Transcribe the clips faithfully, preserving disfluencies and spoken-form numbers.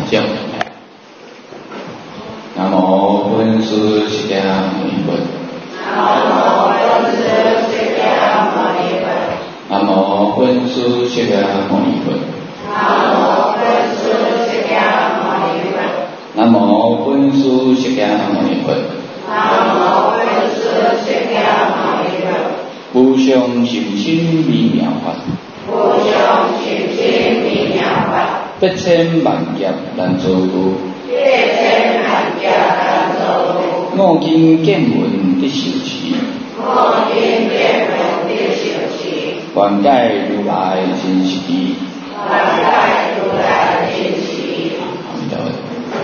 照。南无本师释迦牟尼佛。南无本师释迦牟尼佛。南无本师释迦牟尼佛。南无本师释迦牟尼佛。南无本师释迦牟尼佛。无上甚深微妙法。无上甚深微妙法。百千万劫难遭遇。百千万劫难遭遇。我今见闻得受持。我今见闻得受持。愿解如来真实义。愿解如来真实义。阿弥陀佛。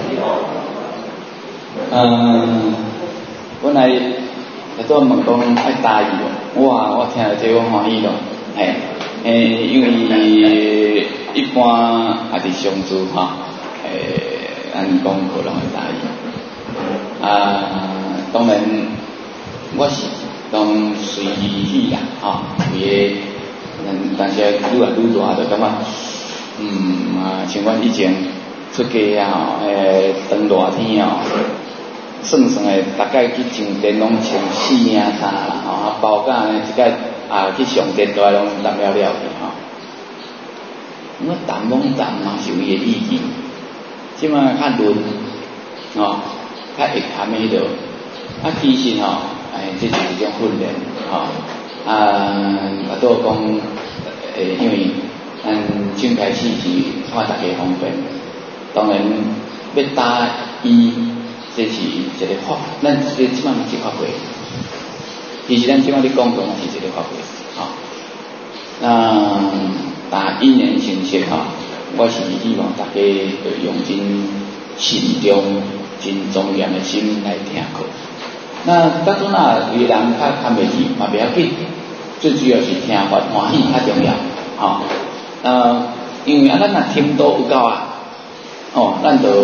嗯，本来在做问讲爱大意咯，哇！我听到这我欢喜咯，嘿，诶，因为一般也是上主哈，诶，咱讲可能会大意。啊，当然我是当随意去啦，哈，伊个，但是愈来愈大就感觉，嗯啊，像阮以前出家啊，诶，长热天哦。算算诶，大概去上殿拢穿四领衫啦，吼啊包甲呢，即个啊去上殿都爱拢澹了了去吼。我澹拢澹嘛是有伊诶意义，即摆较润，吼，较会含迄落。啊，其实吼，哎，这就是一种训练，吼啊，啊都讲诶，因为咱正开始是看大家方便，当然要打伊。这是一个法，咱这即摆是法会，其实咱即摆咧讲讲是一个法会，吼、哦。那但因缘成熟吼，我是希望大家要用真慎重、真庄严的心来听课。那当阵啊，有人较看袂起，嘛袂要紧，最主要是听法欢喜较重要，吼、哦。呃，因为啊，咱若听多有够啊，哦，咱就。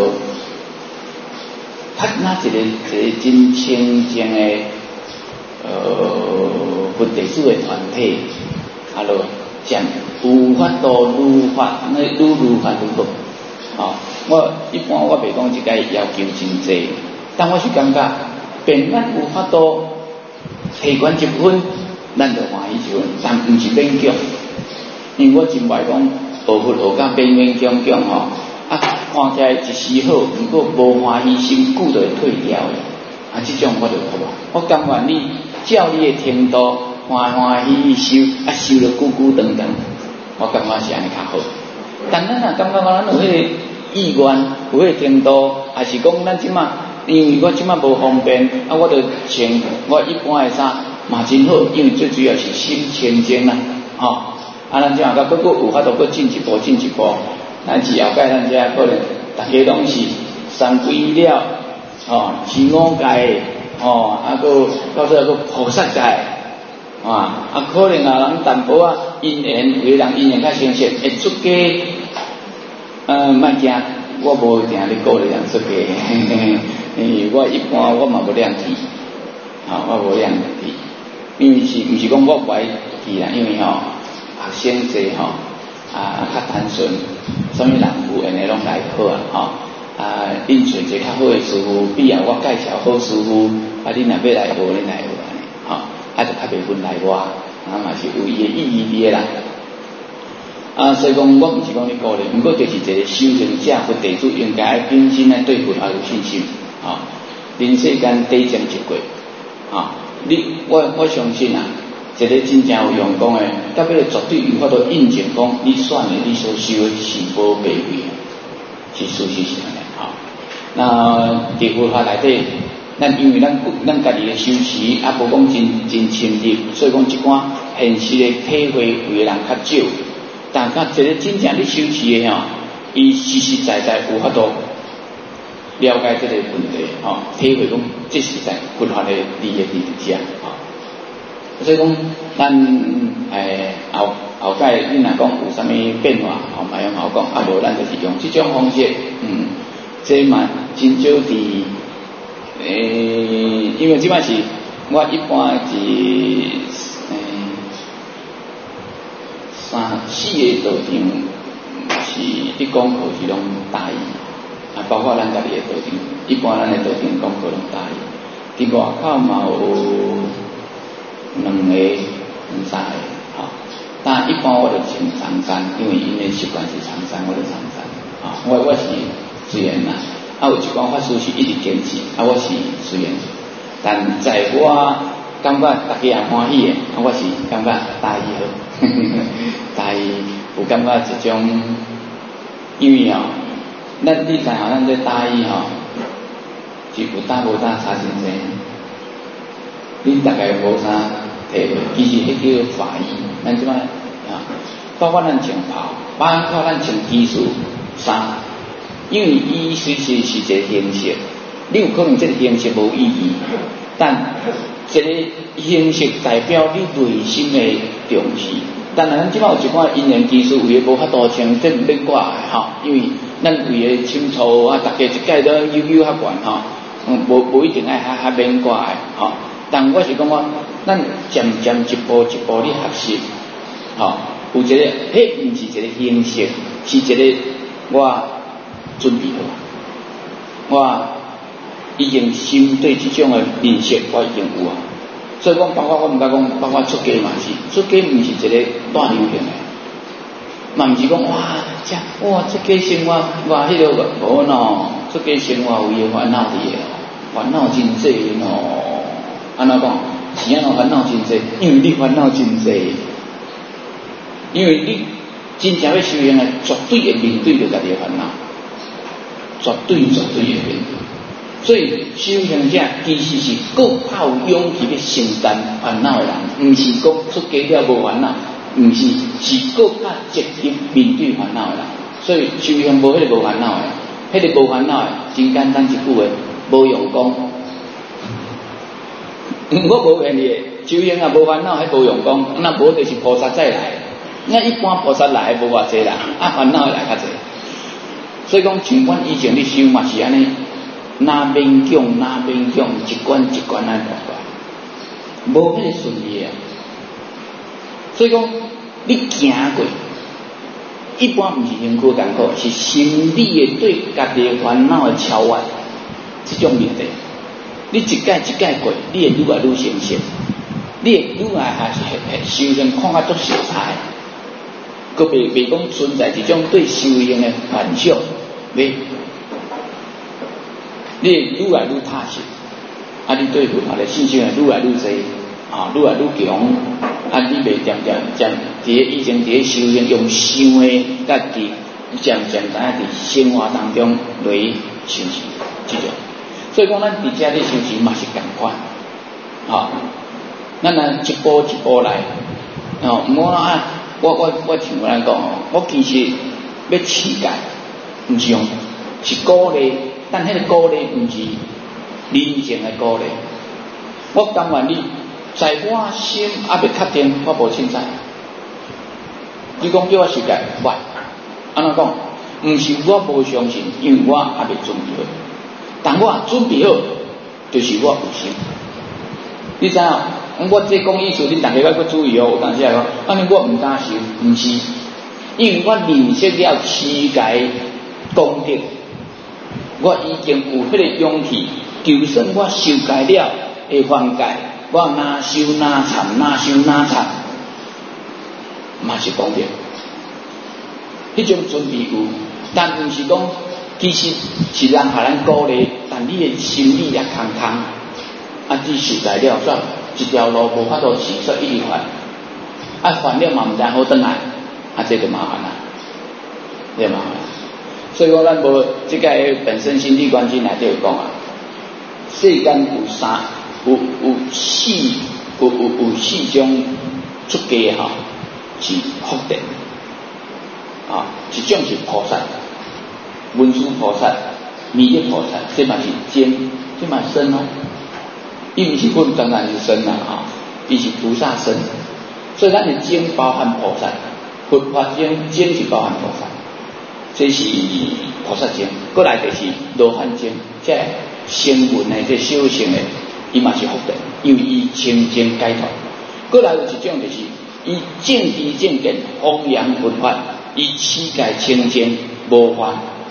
他那一个一个真清净的呃佛弟子的团体，啊咯，讲有法度如法，那愈如法愈好。哦，我一般我袂讲即个要求真济，但我是感觉，便咱有法度提悬一分，咱就欢喜一分，但毋是勉强。因为我真袂讲学佛学甲勉勉强强吼。啊，看起来一时好，如果无欢喜心，久就会退掉的。啊，这种我就好吧。我甘愿你照你的程度，欢欢喜喜修，啊修了久久长长，我感觉是安尼较好。但咱若感觉讲咱有迄个意愿，有迄个程度，还是讲咱即马，因为我即马无方便，啊，我就穿我一般的衫嘛真好，因为最主要是心清净啦，吼、哦。啊，咱即下个佫有法度佫进一步，进一步。咱是后盖咱遮可能大家拢是三归了，哦，是五界，哦，啊个到时候个菩萨界，啊，啊可能啊人淡薄啊因缘，有个人因缘较成熟，会出家，呃，莫惊，我无定咧鼓励人出家，因为我一般我嘛无两去，啊，我无两去，因为是毋是讲我不爱去啦，因为吼学生济吼。啊，较单纯，什么人有安尼拢来好啊，吼、哦！啊，恁找一个较好的师傅，比啊我介绍好师傅，啊，恁若要来学，恁来学安尼，吼、哦，啊就较袂分来我，啊嘛是有伊的意义伫啦。啊，所以讲我毋是讲你鼓励，毋过就是一个修行者或弟子应该本身来对佛也有信心，啊、哦，人世间底层一过，啊、哦，你我我相信啊。一个真正有用功的，到尾绝对有法度印证讲，你选的你所修的是宝贝贵，是事实是安尼吼。那伫佛法内底，咱因为咱咱家己的修持，啊无讲真真深入，所以讲即款现实的体会有的人较少。但甲一个真正咧修持的吼，伊实实在在有法度了解这个问题，吼、哦，体会讲这是在佛法的利益伫遮，吼。所以讲，咱诶后后盖你若讲有啥物变化，吼，嘛用好讲，啊无咱就是用即种方式，嗯，这嘛真少伫诶，因为即摆是我一般是诶三四个道场是伫讲课是拢大意， 啊，包括咱家己的道场，一般咱的道场讲高龙大义，伫外口嘛有两个、两三个，吼、哦。但一般我就请长衫，因为因的习惯是长衫，我就长衫。啊、哦，我我是随缘啦。啊，有一寡法师是一直坚持，啊，我是随缘。但在我感觉大家也欢喜的，啊，我是感觉大义好，大义有感觉一种，因为哦，咱你知影咱这大义吼，是有大无大差真济。你大概无啥体会，其实迄叫法医，咱即摆啊，包括咱穿袍，包括咱穿技术衫，因为伊虽然是一个形式，你有可能这个形式无意义，但这个形式代表你内心的重视。当然，咱即摆有一寡因缘技术，有诶无法度穿，这毋免怪诶吼，因为咱为诶深粗啊，大家一届都悠悠较悬吼，嗯，无无一定爱较较免怪诶吼。但我是讲我，咱渐渐一步一步咧学习，吼，有一个，迄毋是一个形式，是一个我准备好，我已经心对这种的认识，我已经有啊。所以讲，包括我毋甲讲，包括出家嘛是，出家毋是一个大流行的，嘛毋是讲哇，这哇出家生活哇迄个无喏，出家生活有伊个烦恼伫个，烦恼真济喏。安怎讲？是安怎烦恼真济？因为你烦恼真济，因为你真正要修行的，绝对会面对着家己的烦恼，绝对绝对会面对。所以修行者其实是够较有勇气去承担烦恼的人，毋是讲出家了无烦恼，毋是，是够较积极面对烦恼的人。所以修行无迄个无烦恼的，迄个无烦恼的，真简单一句话，无用功。我无骗你，修行啊无烦恼，迄无用功，那无就是菩萨再来。那一般菩萨来无偌济啦，啊烦恼来较济。所以讲，像阮以前咧修嘛是安尼，哪勉强哪勉强，一关一关安过来，无迄个顺利啊。所以讲，你行过，一般毋是辛苦艰苦，是心理的对家己的烦恼的超越，这种问题。你一届一届过，你会愈来愈成熟，你会愈来还是修行看较足实在，佮袂袂讲存在一种对修行的幻想，袂，你会愈来愈踏实，啊，你对佛法的信心会愈来愈济，啊，愈来愈强，啊，你袂渐渐渐伫以前伫修行用想的家己，渐渐知影伫生活当中来修持这种。所以讲，咱伫遮咧修持嘛是共款，吼，咱来一步一步来，哦，毋好啊，我我我像咱讲哦，我其实要持戒，毋是用是鼓励，但迄个鼓励毋是人情的鼓励。我甘愿你在我心还未确定，我无凊彩。你讲叫我持戒，喂，安怎讲？毋是我无相信，因为我还未准备好。但我准备好，就是我有心。你知影？我这讲意思，你大家要注意哦。有当时来讲，安尼我毋敢修，毋是，因为我认识了持戒功德，我已经有迄个勇气。就算我受戒了会犯戒，我哪修哪忏，哪修哪忏，嘛是功德。迄种准备有，但毋是讲。其实是人互咱鼓励，但你的心理也空空，啊，你受戒了，煞一条路无法度持续一直犯，啊，犯了嘛毋知好转来，啊，这就麻烦啦，这麻烦。所以讲，咱无即个本身心理关系内底有讲啊，世间有三有有四有有有四种出家吼，是福德，啊，一种是菩萨。文殊菩萨、弥勒菩萨，这嘛是尖，这嘛身哦。伊毋是分当然是身啦啊，伊是菩萨身，所以咱的尖包含菩萨，佛法尖尖是包含菩萨，这是菩萨尖。过来就是罗汉尖，即声闻的这修行的，伊嘛是福德，因为伊清净解脱。过来有一种就是伊正知正见，弘扬佛法，伊持戒清净无犯。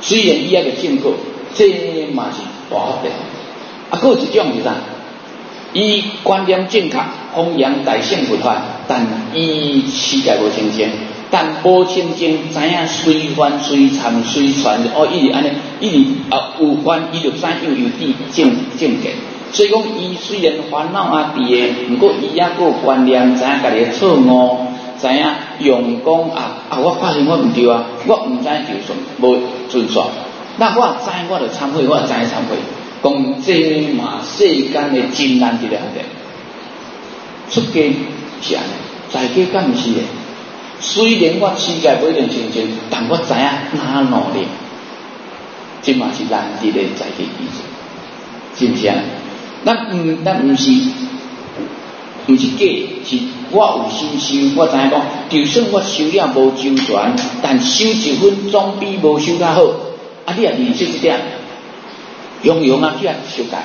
虽然伊遐个正果，这嘛是大福德。啊，佫有一种是啥？伊观念正确，弘扬大乘佛法，但伊世界无清净，但无清净，知影随凡随参随传，哦，伊直安尼，伊直啊有凡伊就知又有地正正见。所以讲，伊虽然烦恼啊伫个，毋过伊也佫有观念，知影家己错误，知影用讲啊啊，我发现我毋对啊，我毋知就顺，无遵守。那我知，我就忏悔，我知忏悔。讲这嘛世间的真难一个问题，出家是安尼，在家敢毋是的。虽然我世界不一定清净，但我知影哪努力，这嘛是难得的在家基础，是不是啊？咱毋咱毋是，毋是假，是我有心修，我知影讲，就算我修了无周全，但修一分总比无修较好。啊，你也认识一点。用用啊，去啊修改，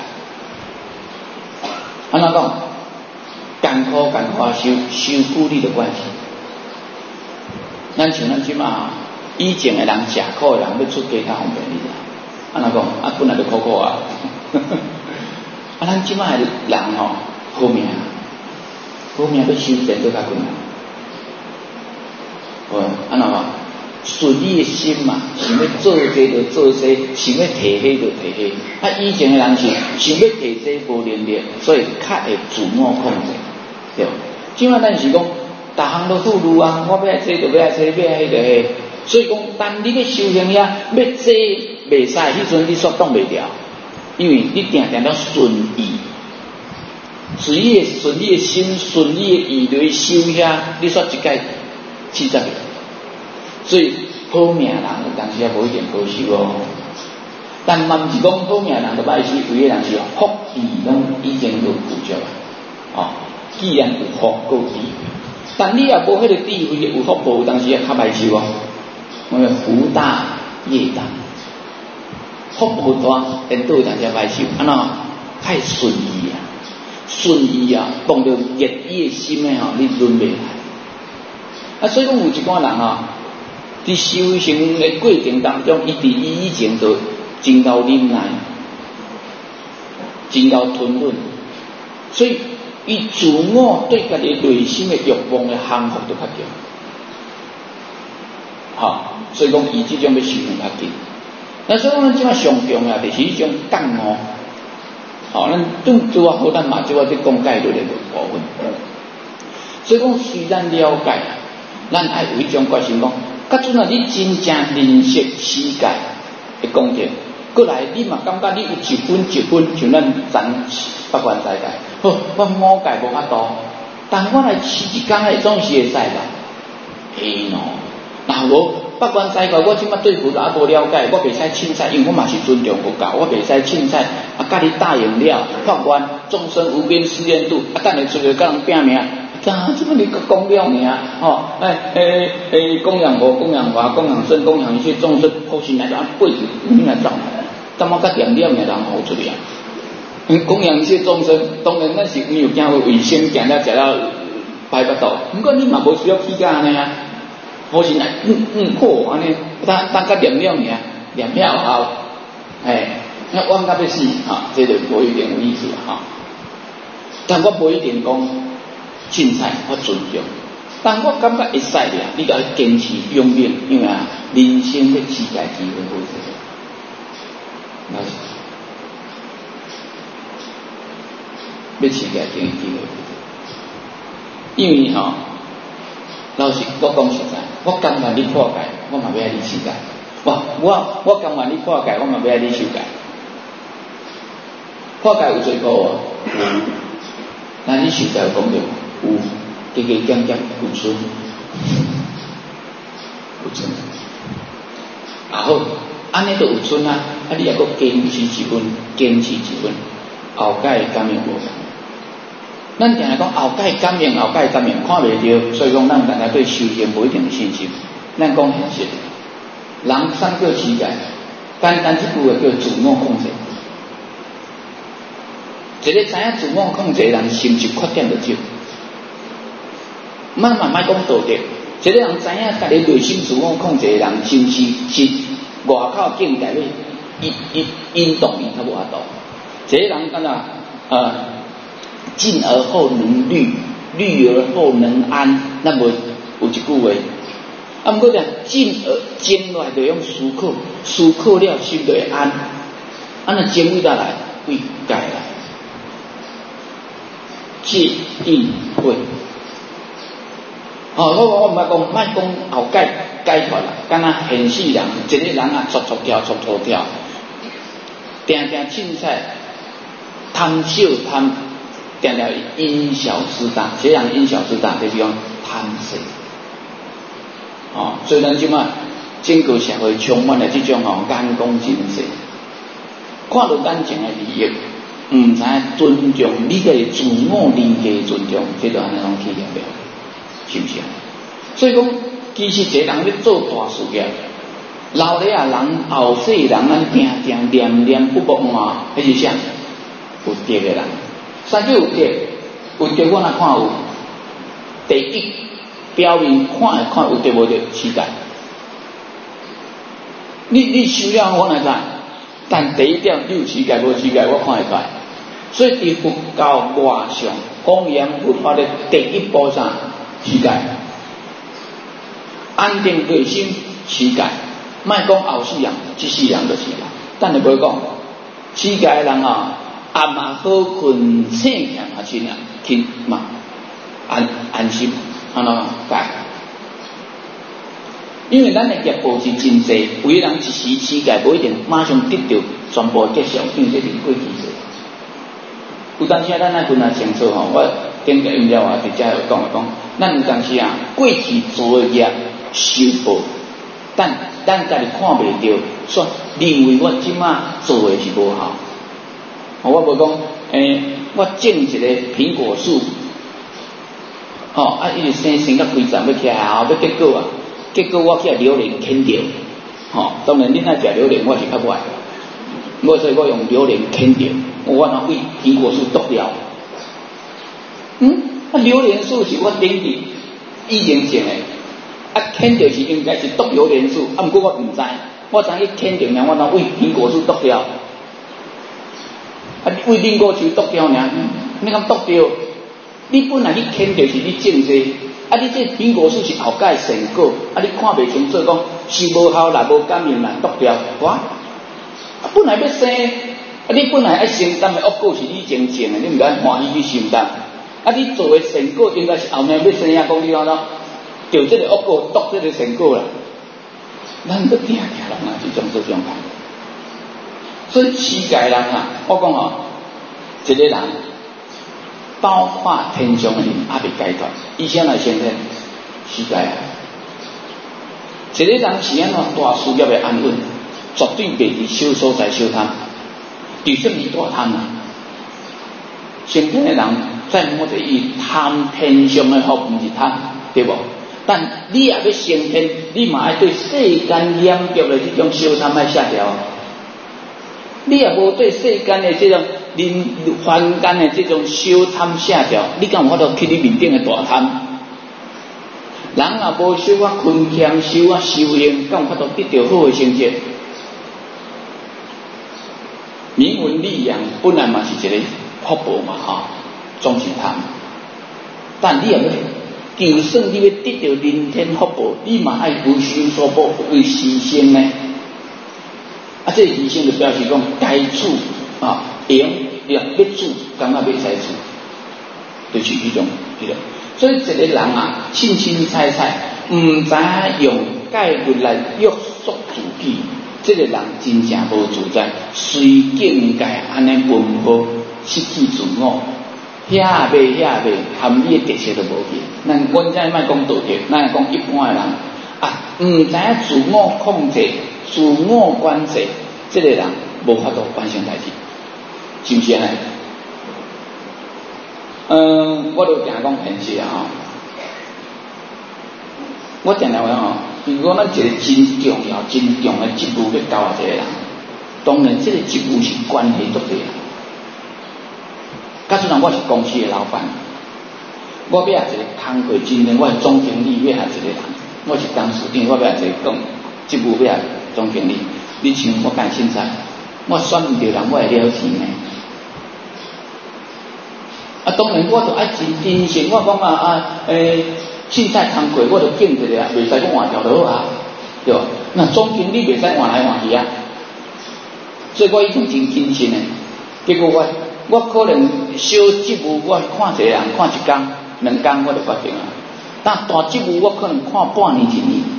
安怎讲？艰苦艰苦修修苦力的关系。咱像咱即马，以前的人食苦的人要出家较方便哩啦。安怎讲？啊，本来就苦苦啊。啊，咱即马的人吼，好命，好命要修变都较困难。哦，安怎讲？顺你的心嘛，想要做这就做这，想要提迄就提迄。啊，以前的人是想要提这无能力，所以较会自我控制，对吧？即摆咱是讲，逐项都富裕啊，我要爱这就要爱这，要爱迄就迄。所以讲，当你咧修行呀，要这袂使，迄阵你煞挡袂了，因为你定定了顺意，随你顺你的心，顺你的意来修遐，你煞一概七十个。所以好命人有当时也无一定好修哦，但嘛毋是讲好命人就歹修，有个人是福地拢已经都具足啊。哦，既然有福够智慧，但你也无迄个智慧，有福无，有当时也较歹修哦。我们福大业大，福无大，颠倒有当时也歹修，安怎太顺意啊，顺意啊，碰到热意的心的吼，你轮袂来。啊，所以讲有一寡人啊。伫修行的过程当中，伊伫伊以前就真够忍耐，真够吞忍，所以伊自我对家己内心的欲望的降服就较强。好、哦，所以讲伊即种要修行较紧。那所以讲，即摆上重要就是迄种觉悟。好、哦，咱对做啊好，咱嘛就要去讲戒律的部分。所以讲，虽然了解，咱爱有一种决心讲。甲阵啊，你真正认识世界的讲点，过来你嘛感觉你有一分一分，像咱咱八关斋戒，好，我五戒无法度，但我来试一工诶，总是会使吧？嘿喏，那无八关斋戒，我即摆对佛也无了解，我袂使凊彩，因为我嘛是尊重佛教，我袂使凊彩啊，甲你答应了，发愿众生无边誓愿度，啊，等下出去甲人拼命。啊！这个你讲了呢？哦，哎诶诶，供养佛、供养法、供养僧、供养一切众生，好心来就按背子你来走，怎么甲点了呢？人好出来啊！嗯，供养一切众生，当然咱是没有惊卫生，惊了食了排不到。不过你嘛无需要去干呢啊！好心来，嗯嗯，好安尼，当当甲点了呢，点了后，哎，那往甲要死啊，这就无一点有意思哈。但我无一定讲。凊彩我尊重，但我感觉会使的，你就要坚持用命，因为啊，人生的世界机会好多，那是要世界经济机会好多，因为吼、哦，老实我讲实在，我甘愿你破戒，我嘛要爱你世界，我我我甘愿你破戒，我嘛要爱你修戒，破戒有最高哦，那你修戒有讲着？有，加加减减有剩，有剩。啊好，安尼都有剩啊，啊你也阁坚持一分，坚持一分，后盖感应无同。咱定来讲后盖感应，后盖感应看袂到，所以讲咱大家对修行无一定有信心。咱讲现实，人三个世界，简单一句话叫自我控制。一个知影自我控制的人，心是缺点就少。慢慢慢讲道德，一个人知影家己内心自我控制的人，是不是是外口境界要引引引动伊较无法度。这个人敢若呃进而后能虑，虑而后能安，那么有一句话。啊，毋过讲静而静落来，就用思考，思考了心就会安。安那静位倒来，为解来，戒定慧。哦，我我毋捌讲，莫讲后解解脱啦，敢若现世人，一个人啊，撮撮跳，撮撮跳，定定凊彩贪小贪，定定因小失大。这样因小失大，就是讲贪色。哦，虽然即马整个社会充满了这种哦眼光真济，看到眼前的利益，唔知尊重你个自我人格尊重，这就安尼种企业了，是不是啊？所以讲，其实一个人要做大事业，老的啊人后世人安定定念念不忘嘛，迄是啥？有德的人，啥叫有德？有德我哪看有？第一。表面看会看有对无对乞丐，你你修了我来知，但第一点你有乞丐无乞丐我看会出。所以伫佛教外上讲言佛法的第一步上乞丐，安定内心乞丐，莫讲后世人，即世人就是啦。但你无讲乞丐人啊，暗嘛好困，醒起嘛亲啊，亲嘛安安心。安怎解？因为咱的业报是真济，有个人一时乞丐，无一定马上得到全部结束，因为这是过去式。有当时啊，咱爱分啊清楚吼，我顶个音了啊，直接有讲讲，咱有当时啊，过去做的业受报，但咱家己看袂到，说认为我即马做的是无好。我无讲，诶、欸，我种一个苹果树。哦，啊，伊就生生到规站要起来后，要结果啊，结果我去榴莲啃掉，吼、哦，当然恁爱食榴莲，我是较不爱，我所以我用榴莲啃掉，我若为苹果树剁掉。嗯，啊，榴莲树是我顶伫以前种的，啊，啃掉是应该是剁榴莲树，啊，毋过我毋知，我知伊啃掉，然后我若为苹果树剁掉，啊，为苹果树剁掉尔，你敢剁掉？你本来你啃就是你种这，啊！你这苹果树是后盖成果，啊！你看袂清楚，讲是无效啦，无感应啦，剁掉，哇！啊，本来要生，啊！你本来爱承担的恶果是你前种的，你毋敢欢喜去承担，啊！你做的成果应该是后面要生啊，讲你安怎，就这个恶果剁这个成果啦。咱都听听人啊，这种这种感觉。所以乞丐人啊，我讲哦，一个人。包括天上的人也未解脱，以前来先生是该啊。一个人是安怎大事业的安稳，绝对袂伫小所在小贪，就算是大贪啊。先天的人在摸着伊贪天上的福，毋是贪，对无？但你也要先天，你嘛要对世间严格的这种小贪要下调。你也无对世间的这种。人凡间的这种小贪下调，你敢有法度去你面顶的大贪？人若无小可勤俭修啊修行，敢有法度得到好的成绩？名闻利养本来嘛是一个福报嘛，哈，总是贪。但你也要，就算你要得到人天福报，你嘛爱为修所报，为牺牲呢？啊，这牺牲就表示讲该处啊。用要要处，感觉袂使处，就是迄种迄种。所以一个人啊，清清彩彩，毋知用戒律来约束自己，这个人真正无自在，随境界安尼奔波，失去自我，遐袂遐袂，含你的特色都无去。咱阮再莫讲道德，咱讲一般的人啊，毋知自我控制、自我管制，这个人无法度完成代志。是不是啊？嗯，我都定讲现实啊！我定定讲哦，如果咱一个真重要、真重的职务要交啊一个人，当然这个职务是关系足大。假设人我是公司的老板，我要一个工课真正我是总经理，要一个人，我是董事长，我要一个讲职务要总经理。 你像我干凊彩，我选唔到人，我会了钱呢。啊，当然我就爱真真诚，我讲啊啊，诶、欸，凊彩通过，我就敬一个啊，袂使讲换条就好啊，对吧？那总经理袂使换来换去啊，所以我已经真谨慎的。结果我我可能小职务我看一个人看一天两天我就决定了，但大职务我可能看半年一年。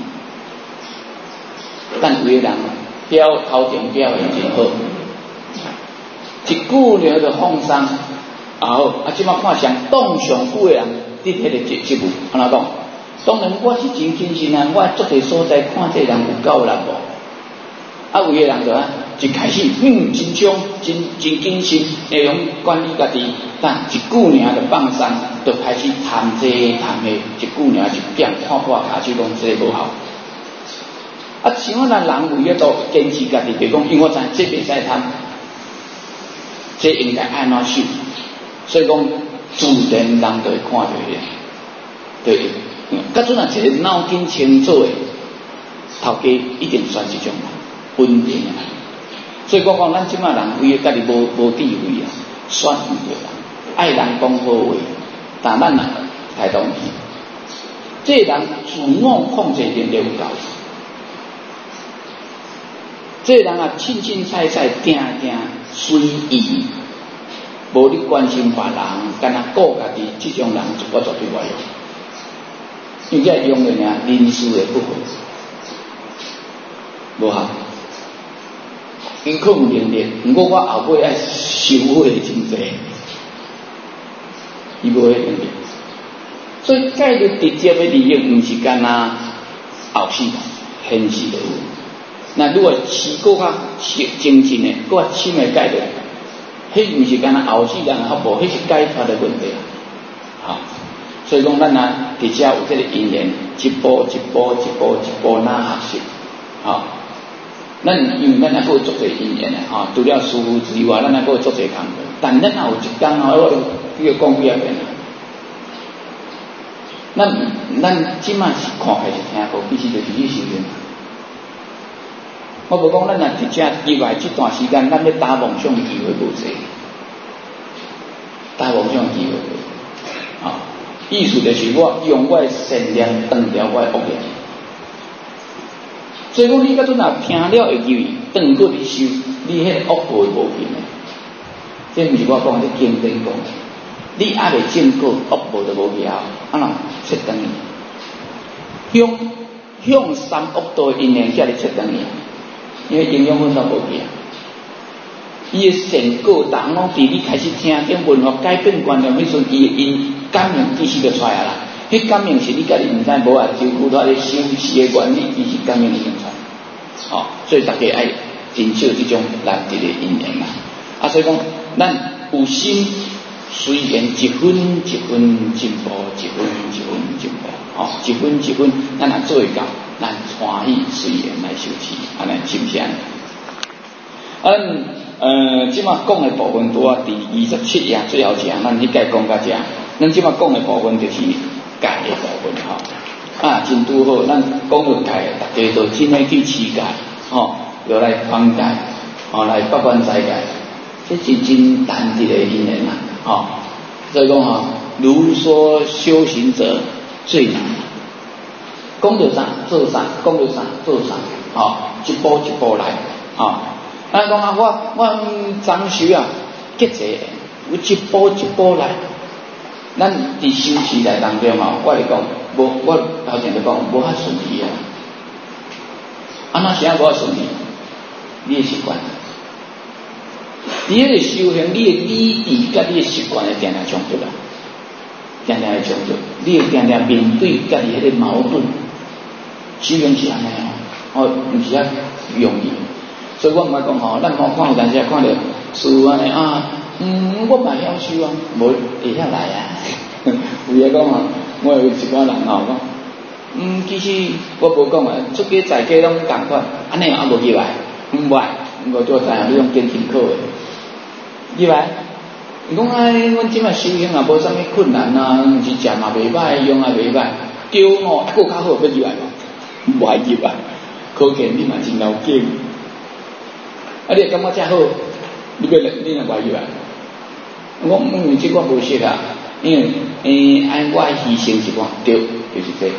但有的人标头前标的真好，一句了就放松，啊好，啊即摆看上当上久的人伫迄个职职务，安怎讲？当然我是真谨慎啊，我做个所在看这人有够力无，啊有的人就啊一开始嗯真冲真真谨慎，会用管理家己，但一句尔就放松，就开始谈这谈那，一句尔就变看破骹手讲这无效。啊，像我咱人为了都坚持家己，别讲，因为我知这袂使贪，这应该安怎想，所以讲自然人就会看到的，对。甲阵啊，一个脑筋清楚的头家一定选这种稳定的。所以我讲，咱即马人为了家己无无智慧啊，选唔对人，爱人讲好话，但咱啊太当去，这人自我控制能力有够。这人啊，凊凊彩彩，定定随意，无你关心别人，干那顾家己，这种人我绝对不用。因为用的呢，人事的不合，无效。因可有能力，不过我后尾爱收获真济，伊无迄能力。所以介入直接的利益，毋是干那后世现实的有。那如果是搁较精进的，搁较深的解决，迄毋是干那后世人较无，迄是解决的问题啊。好，所以讲咱啊，伫遮有这个因缘，一步一步一步一步哪学习，好。咱因为咱还有做些因缘的吼，除了师父之外，咱还有做些工课。但咱也有一天吼，我这个讲几啊遍啊。咱咱即摆是看开是听过，其实就是去修行。我无讲咱若伫遮以外这段时间，咱要打梦想的机会无济，打梦想的机会无济。啊，意思就是我用我的善念断掉我的恶念。所以讲，你甲阵若听了会记，转过去修，你迄个恶报无尽的。这毋是我讲，这经典讲。你还未正果，恶报就无效，啊喏，切等于向向三恶道因缘遮里切等于，因为影响分都无去啊。伊的善果，人拢伫你开始听点文化改变观念，迄阵伊因感应其实就出来啦。迄感应是你家己毋知无啊，就古代咧修持的原理，伊是感应已经出来。哦，所以大家爱珍惜这种难得的因缘啦。啊，所以讲，咱有心。虽然一分一分进步，一分一分进步，哦，一分一分，咱若做会到，咱欢喜随缘来修持，安尼是不是安尼？嗯，呃，即马讲的部分拄啊，第二十七页最后一项，咱迄个讲到遮，咱即马讲的部分就是戒的部分吼，啊，真拄好，咱讲到戒，大家都真爱去持戒，吼，又来防戒，吼，来不管斋戒，这是真难得的因缘啦。哦，所以讲哈，如说修行者最难，讲到啥做啥，讲到啥做啥，哦，一步一步来，哦，咱讲啊，我我长修啊，结节，有一步一步来，咱伫修持来当中嘛，我嚟讲，无我头前就讲无遐顺利啊，啊那啥无遐顺利，你的习惯。你迄个修行，你的理智甲你的习惯会定定冲突啦，定定会冲突，你会定定面对家己迄个矛盾，修行是安尼哦，哦，毋是遐容易，所以我毋爱讲吼，咱看看有阵时看到师父安尼啊，嗯，我嘛晓修啊，无会晓来啊，有诶讲吼，我有一寡人吼讲，嗯，其实我无讲啊，出家在家拢共款，安尼也无入来，毋歹，我就知影你用坚挺考诶。入来，伊讲啊，阮即摆修行也无啥物困难啊，是食嘛袂歹，用也袂歹，对哦，还佫较好要入来嘛，无爱入来，可见你嘛真了解， 啊，你感觉这好，你要你若外入来，我嗯，这我无适合，因为诶，按我牺牲一寡，对，就是这。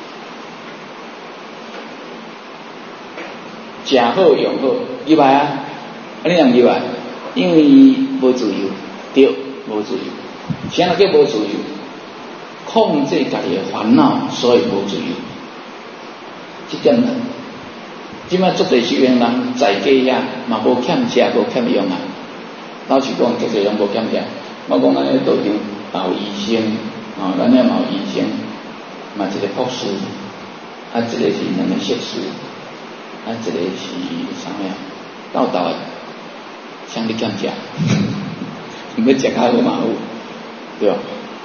食好用好，入来啊！啊，你若唔入来，因为无自由，对，无自由。啥叫无自由？控制家己的烦恼，所以无自由。这点难。即摆足侪修行人在家呀，嘛无欠食，无欠用啊。老实讲，足侪人无欠食。我讲咱咧道场有医生，啊，咱咧嘛有医生，嘛一个博士，啊，一个是两个硕士。啊，这个是啥呀？道道的，像你减食，你要食较好嘛好，对吧？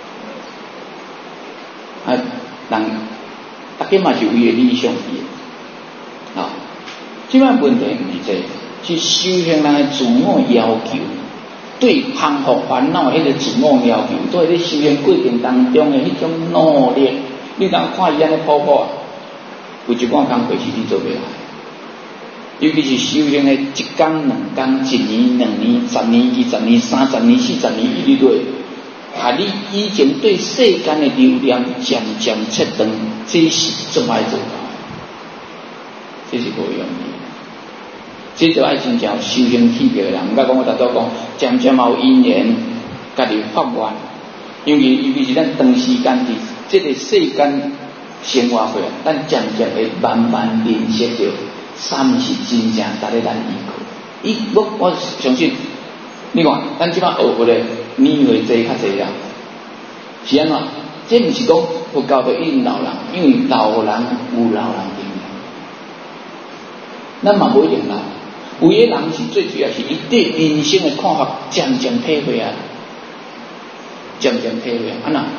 啊，人大家嘛是为了理想去，啊，这摆问题唔是这，是修行人的自我要求，对克服烦恼迄个自我要求，对咧修行过程当中的迄种努力，你当看伊安尼跑跑啊，有一寡工课是你做袂来。尤其是修行的一天、两天、一年、两年、十年、二十年、三十年、四十年，一直对，啊，你以前对世间的留念渐渐切断，这是做爱做到，这是不容易。这就爱真正修行起的人，唔甲讲我大多讲，渐渐有因缘，家己发愿，因为尤其是咱长时间伫这个世间生活过来，咱渐渐会慢慢认识到。三是真正搭咧咱依靠，伊我我相信，你看，咱即摆学佛咧，年岁侪较侪啦，是安怎？这毋是讲佛教的因老人，因为老人有老人经验，咱嘛无一定老，有的人是最主要是伊对人生的看法渐渐体会啊，渐渐体会啊，安那？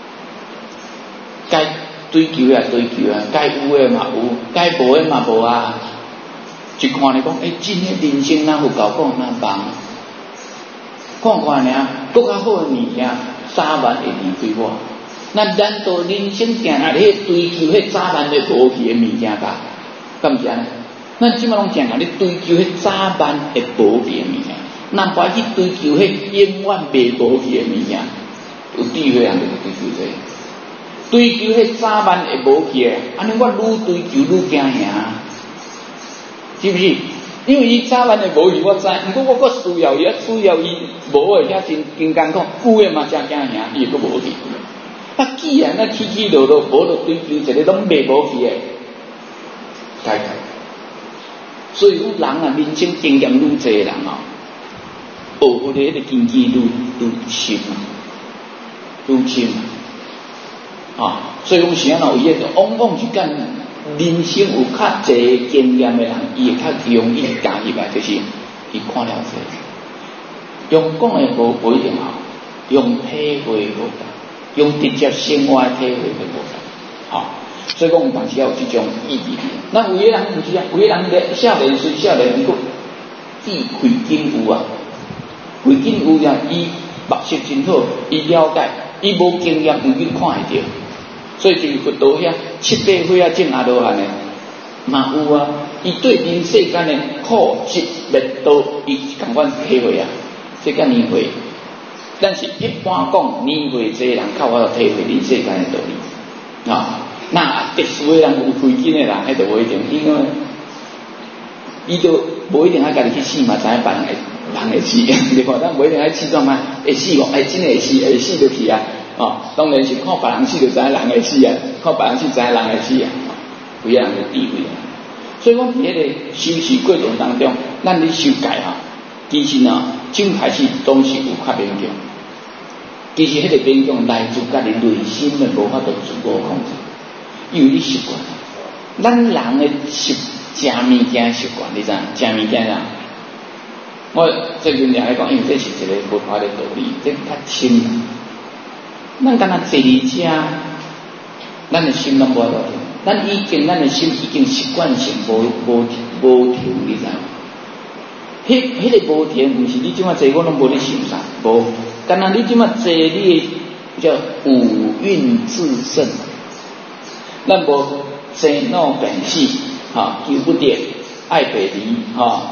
该追求啊，追求啊，该有的嘛有，该无的嘛无啊。就看你讲，诶、欸，真诶人生哪有搞讲哪忙？看看尔，搁较好诶物件，早晚会离开我。那难道人生行下咧追求迄早晚会无去诶物件吧？敢毋是安尼？咱即摆拢行下咧追求迄早晚会无去诶物件，咱不爱去追求迄永远袂无去诶物件。有智慧人就追求这个。追求迄早晚会无去诶，安尼我愈追求愈惊吓，是不是？因为伊早晚会无去，我知，毋过我佫需要伊，需要伊无诶，遐真真艰苦，有诶嘛真惊吓，伊佫无去。啊，既然咱起起落落，无就追求一个拢袂无去诶，该改。所以讲人啊，人生经验愈侪人哦，学佛诶迄个根基愈愈深啊，愈深啊。啊，所以讲是安怎有迄个往往是干人生有较侪经验的人，伊会较容易加入来，就是伊看了这，用讲的无不一定好，用体会好，用直接生活的体会会好。啊，所以讲有当时要有这种意义。那有的人唔是啊，有的人咧少年虽少年，毋过智慧紧有啊，慧紧有啊，伊目识真好，伊了解，伊无经验，毋去看会着。所以就是佛道遐七八岁啊，正阿罗汉的嘛有啊，伊对人世间的苦集灭道，伊共款体会啊，这个年岁。但是一般讲年岁这人较有体会人世间的道理啊。那特殊的人有慧根的人，迄就无一定，因为伊就无一定爱家己去死嘛，知影别人会人会死，对吧？咱无一定爱死怎嘛，会死哦，哎，真会死，会死就去啊。哦，当然是看别人死就知影人会死啊，看别人死知影人会死啊，有人的智慧啊。所以讲伫迄个修持过程当中，咱咧修戒哈，其实呢，正开始拢是有较勉强。其实迄个勉强来自家己内心的无法度自我控制，因为你习惯，咱人的食食物件习惯，你知影？食物件啊，我最近来讲，因为这是一个佛法的道理，这较深。咱敢若坐伫遮，咱的心拢无法度停。咱已经，咱的心已经习惯性无无无停，你知影？迄迄个无停，毋是你即摆坐，我拢无咧想啥，无。敢若你即摆坐，你叫五蕴自胜，咱无生老病死，哈，求不得，爱别离，哈，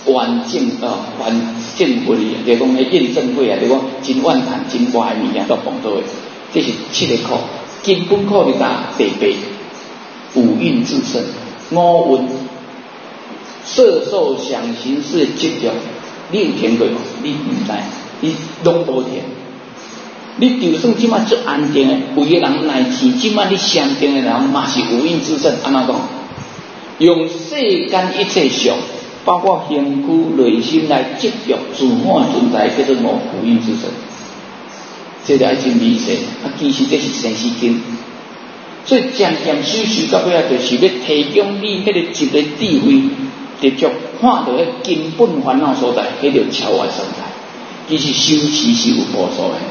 完整呃完整佛理，就讲迄验证会啊，就讲真万谈真歪物件都碰到的，这是七个课，根本课就打第八，五蕴自胜，五蕴色受想行识执着，你有听过无？你唔知，你拢无听。你就算即马做安定的，有个人乃至即马你上定的人，嘛是五蕴自胜。安怎讲？用世间一切相，包括形躯内心来执着自我存在，叫做五五蕴自胜。这个爱真理解，啊，其实这是生死经。所以渐渐修修到尾啊，就是要提供你迄个一个智慧，直接看到迄根本烦恼所在，迄条超越所在。其实修持是有无数的。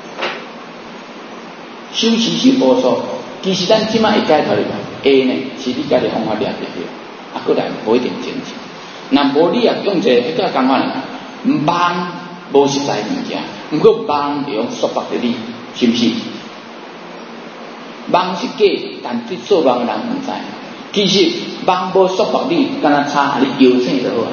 修持是无数，其实咱即摆会解脱哩吧？会呢，是你家己方法抓得着，啊，过来无一定坚持。若无你也用一个迄个讲法啦，妄无实在物件，毋过妄会用束缚着你，是毋是？妄是假，但对做妄的人毋知。其实妄无束缚你，敢若差你摇醒就好啊。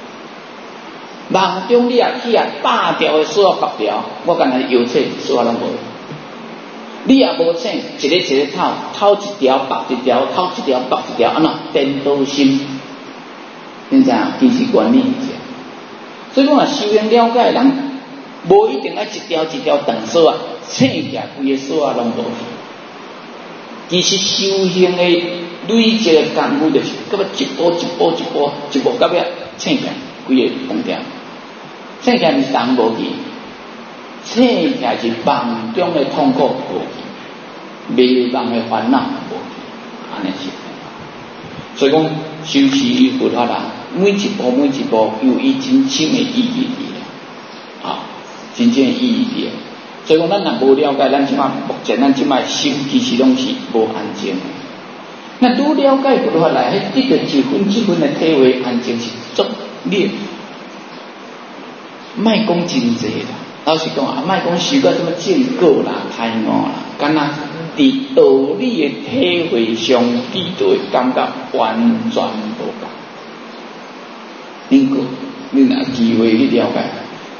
妄中你也去啊百条的所有绑条，我敢若摇醒所有拢无。你也无醒，一个一个透，透一条绑一条，透一条绑一条，安怎颠倒心？你知影？其实原理是这样。所以讲啊，修行了解的人，无一定要一条一条断锁啊，醒起来规个锁啊拢无去。其实修行的累积的功夫，就是搁要一步一步一步一步到尾醒起来规个断掉。醒起来是人无去。醒起来是梦中的痛苦无去，迷茫的烦恼无去，安尼是。所以讲修持佛法人，每一步每一步有伊真正的意义伫啊，真正的意义伫。所以讲咱若无了解，咱即摆目前咱即摆修其实拢是无安静。那愈了解佛法来，迄得着一分一分的体会，安静是足烈。莫讲真济啦。老实讲啊，莫讲修到什么正果啦、太悟啦，敢若伫道理的体会上，遇到的感觉完全无共。恁个，恁若机会去了解。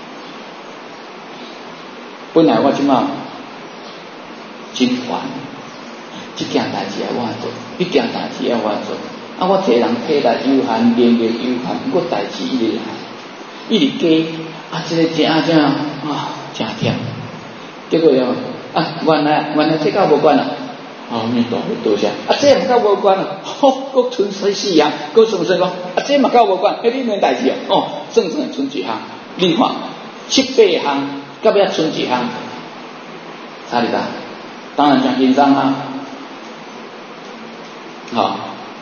本来我即马真烦，即件代志要我做，迄件代志要我做。啊，我一个人体力有限，年月有限，不过代志一直来，一直加。啊，这个正正啊，真忝。结果哟，啊，原来原来这个无关啦。阿弥陀佛，多谢。啊，这嘛甲无关啦。吼，搁剩四四样，搁算算讲，啊，这嘛甲无关，迄里面代志哦。哦，算算剩一项，你看七八项，到尾剩一项，差伫哪？当然像紧张啊，好。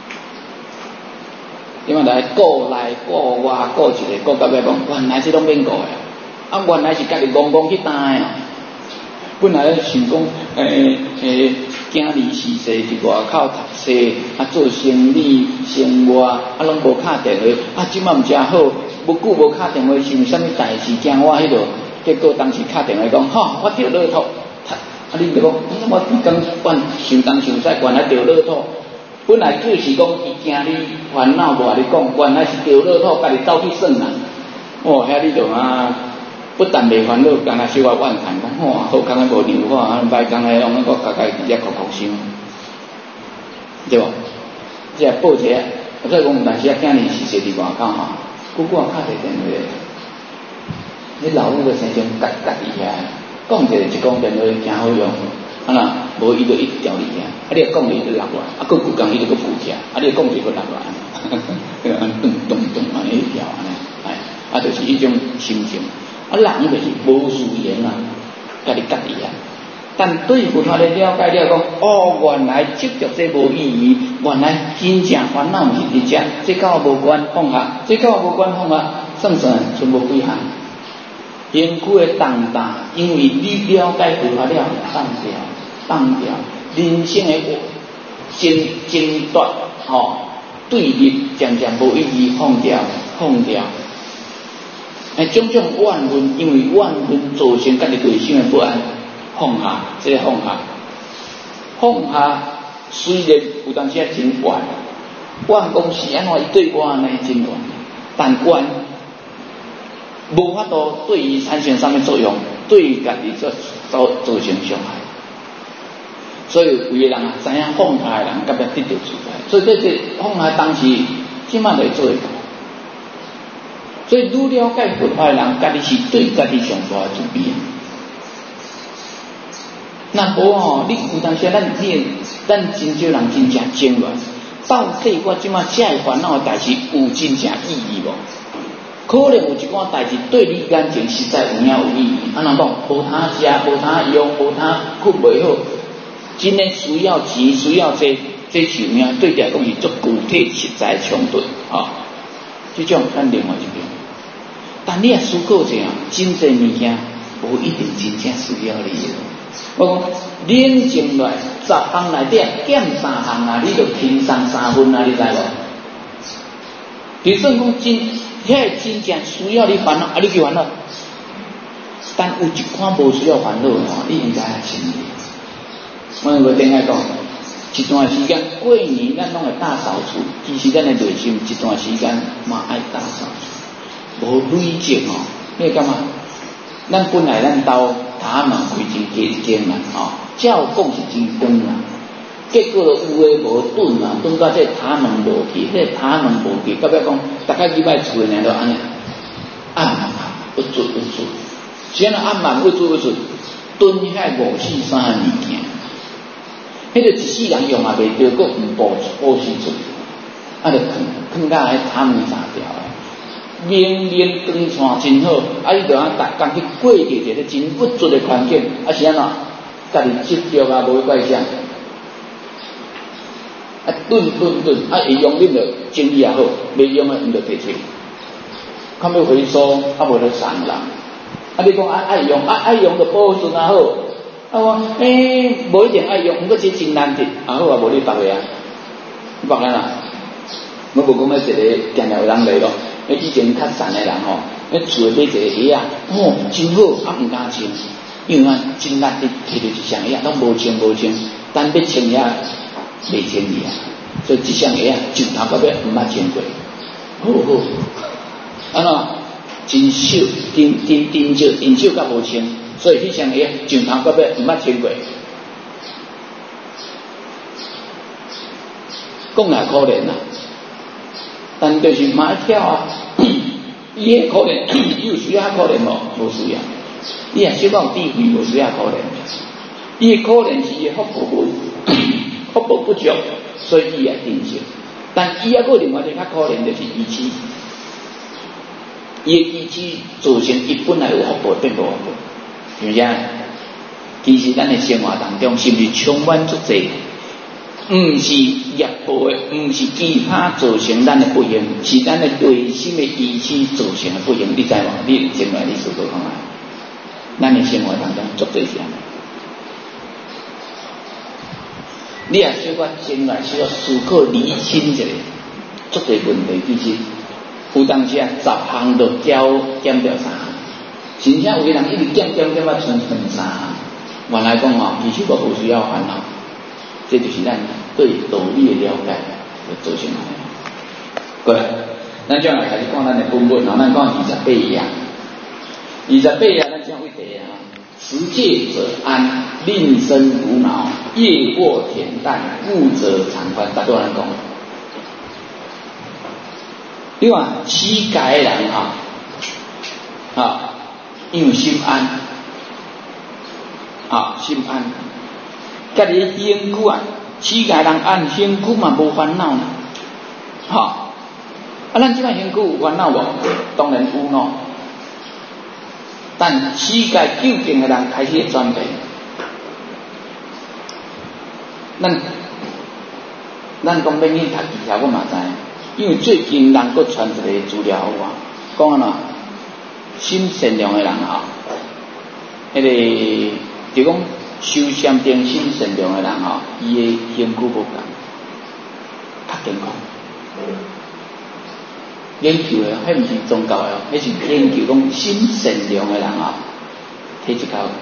因为来顾来顾外顾一个，顾到尾讲，原来是拢免顾的，啊，原来是家己戆戆去担的哦。本来想讲，诶、欸、诶，囝儿逝世伫外口读书，啊，做生理生活，啊，拢无敲电话，啊，即摆毋正好，无久无敲电话，是有啥物代志惊我迄落？结果当时敲电话讲，吼，我中乐透，啊，你就讲，我刚管想东想西，原来中乐透。本来就是讲伊惊你烦恼无，你讲原来是中乐透，家己走去算啦。哦，遐你就啊，不但袂烦恼，干那小可怨叹讲，哇，好工个无牛化，啊，歹工个拢个家家直接哭哭伤，对无？即个报一个，所以讲，但是啊，囝儿是坐伫外口吼，久久啊敲一个电话，你老母个生前家家己遐，讲一个一讲电话真好用。啊啦，无伊就一直调你遐，啊你讲伊就落来，啊过几工伊就搁浮起，啊你讲伊就落来，呵呵，安咚咚咚安尼调安尼，哎，啊就是一种心情，啊人就是无事言啊，家己家己啊。但对佛法的了解了讲，哦原来执着这无意义，原来真正烦恼毋是伫遮，这甲我无关放下，这甲我无关放下，算算全无几项。因苦的重担，因为你了解佛法了，放掉，放掉人生的争争夺，吼、哦，对立渐渐无意义，放掉，放掉。哎，种种怨恨，因为怨恨造成家己内心的不安，放下，这个放下，放下。虽然有当时啊真怨，怨讲是安怎伊对我安尼真怨，但怨无法度对于产生上面作用，对于家己造造造成伤害。所以有个人啊，知影放下的人，甲要得到自在。所以这这放下当时，即马就会做得到。所以愈了解佛法的人，家己是对家己上大的慈悲。那无吼，你有当时咱你咱真少人真正争论，到底我即马遮个烦恼的代志有真正意义无？可能有一寡代志对你眼前实在有影有意义，啊，人讲无他食，无他用，无他困袂好，真诶需要钱，需要这这寿命，对你来讲是足具体实在相对啊。这种咱另外一边，但你也思考一下，真侪物件无一定真正需要你的。我讲冷静来，十项内底减三项啊，你就轻松三分啊，你知无？就算讲真，遐真正需要你烦恼，啊，你去烦恼。但有一款无需要烦恼哦，你应该来清理。我无顶下讲，一段时间过年咱拢会大扫除，其实咱的内心一段时间嘛爱大扫除，无累积哦，你会感觉？咱本来咱兜塔门开真加间啦，吼，照讲是真长啦，结果有诶无顿啦，顿到这塔门无去，迄个塔门无去，到尾讲大家礼拜厝诶人都安尼，暗暗不准不准，虽然暗暗不准不准，顿遐五四三诶物件，迄个一世人用也袂着，佫毋保保持住，啊，就囥囥到迄塔门三条。明明光线真好，啊！你着通逐工去过着一个真不足的环境，啊是安怎？家己执着啊，无怪啥，啊顿顿顿，啊会用恁着精力也好，袂用的毋着摕出，看要回收，啊无着送人。啊你讲爱爱用，啊爱用着保存啊好，啊我诶无一定爱用，毋过这真难得，啊好啊无你别个啊，别个啦，我无讲要一个定了人来咯。迄以前较散诶人吼，迄厝诶买一个鞋啊，哦，真好，啊毋敢穿，因为啊真难得摕到一双鞋，拢无穿无穿，等要穿鞋袂穿去啊，所以一双鞋啊，从头到尾毋捌穿过，好好，安怎真少，真真真少，真少甲无穿，所以迄双鞋从头到尾毋捌穿过，讲来可怜啊。但就是马跳啊，伊迄可怜，伊有需要可怜无？无需要。伊也小讲智慧，无需要可怜。伊可怜是伊福报不福报不足，所以伊也定性。但伊还佫另外一个较可怜，就是意志。伊的意志造成伊本来有福报变无福报，是不是啊？其实咱的生活当中，是不是充满足侪？毋是业报的，毋是其他造成咱的不幸，是咱的内心的意志造成的不幸。你知无？你将来你思考看下，咱的生活当中足侪是安尼。你也小可将来需要思考厘清一下，足侪问题其实有当时啊，十项就交减掉三项，真正有个人一直减减减啊，剩剩三项。原来讲哦，其实我无需要烦恼。这就是咱对道理的了解就造成安尼。过来，咱将来开始讲咱的本文，然后咱讲二十八页。二十八页咱讲为第一啊，持戒者安，令生无恼；业过恬淡，悟则常观。大多人讲，你看乞丐的人哈，啊，因为心安，啊，心安。家己身躯啊，乞丐人按身躯嘛无烦恼呢，吼、哦，啊，咱即摆身躯有烦恼无？当然有咯。但乞丐究竟的人开始转变，咱咱讲免去读技巧，我嘛知，因为最近人佫传一个资料互我，讲啊喏，心善良的人啊，迄、那个就讲。修禅定心善良的人吼，伊的身躯无共，较健康。研究的，迄毋是宗教的哦，迄是研究讲心善良的人啊，体质较好。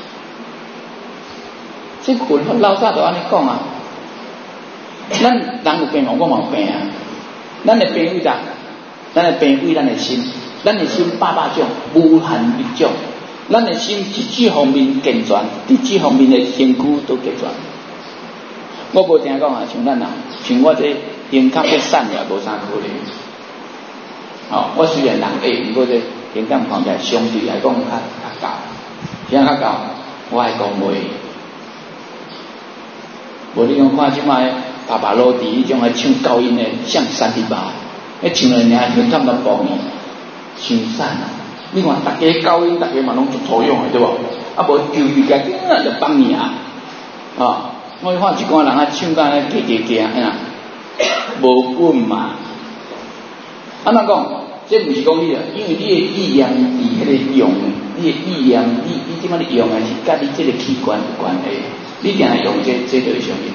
这佛法老早就安尼讲啊，咱人有病，我嘛有病啊。咱的病为啥？咱的病为咱的心， 咱的心百百种，无限一种。咱的心一这方面健全，伫这方面的身躯都健全。我无听讲啊，像咱啊，像我这胸腔要瘦也无啥可能。哦，我虽然人矮，不过这胸腔看起来相对来讲较较高，现在较高，我爱讲话。无你讲看即摆爸爸落地迄种爱唱高音的，像三弟爸，迄唱人家胸腔都薄呢，伤瘦啊！你看，大家高音，大家嘛拢做土壤的，对无？啊，无求伊家就放你啊！啊，我看一寡人啊唱甲咧，叽叽叽啊，无稳嘛。安怎讲？这毋是讲你啊，因为你的意念伫迄个用，你的意念，你你即摆你用的是甲你这个器官有关系，你定系用这这个上面，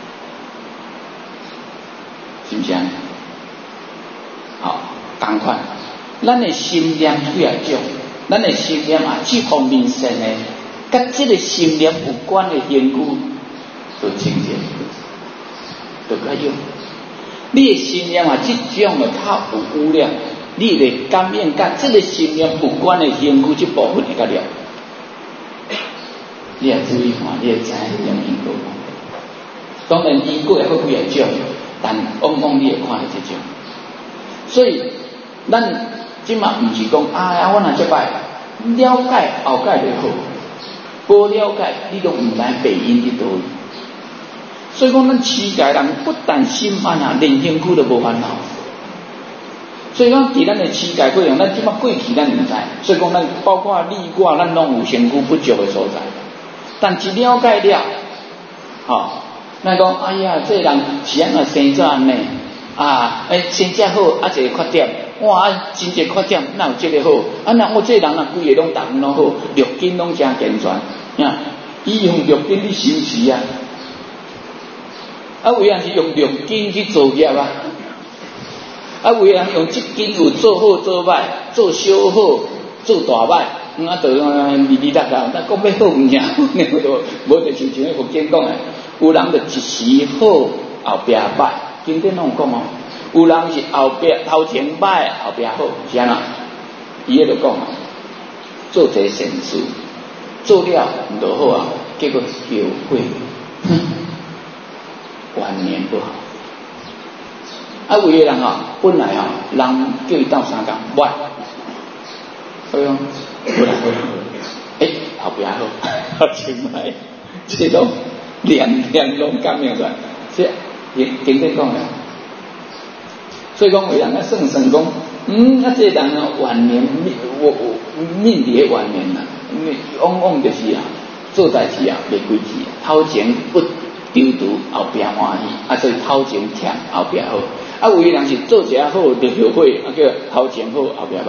是毋是啊？好，同款。咱的心念几啊种，咱的心念啊，这方面性的，甲这个心念有关的缘故，都清洁，都该用。你的心念啊，这种的较有污染，你的感应甲这个心念有关的缘故，这部分会较了。你也注意看，你会知影这种因果。当然因果也有几啊种，但往往你会看到这种，所以咱。即嘛毋是讲啊，我若即摆了解后解就好，无了解你都毋知背因伫倒位。所以讲，咱世界人不但心烦啊，连身躯都无烦恼。所以讲，伫咱的世界过程，咱即马过去咱毋知，所以讲咱包括你我，咱拢有身躯不足的所在。但一了解了，吼、哦，咱讲哎呀，这人是安怎生做安尼啊？诶，身体好啊，一个缺点。哇！真济缺点，哪有这个好？啊，那我这人啊，规个拢逐项拢好，六根拢真健全。呀，伊用六根去修持啊，啊，有人是用六根去做业啊，啊，有人用这根有做好做歹，做小好，做大歹，嗯啊，就啊，哩哩啦啦，但讲要好毋成，无就像像迄佛经讲诶，有人就一时好，后壁歹，经典拢讲哦。有人是后壁头前歹，后壁好，是安怎？伊迄就讲啊，做一个善事，做了毋就好啊，结果后悔，哼，晚年不好。啊，有个人啊，本来啊，人叫伊斗相共，歪，所以讲，不来不来，诶，后壁好，后前歹，这种两两拢感应出来，这经典讲诶。所以讲，为人啊，算算讲，嗯，啊，这人啊，晚年命，我我命伫晚年啦，因为往往就是啊，做代志啊，袂规矩，头前不丢除，后壁欢喜，啊，所以头前忝，后壁好。啊，有个人是做一下好，就后悔，啊，叫头前好，后壁歹。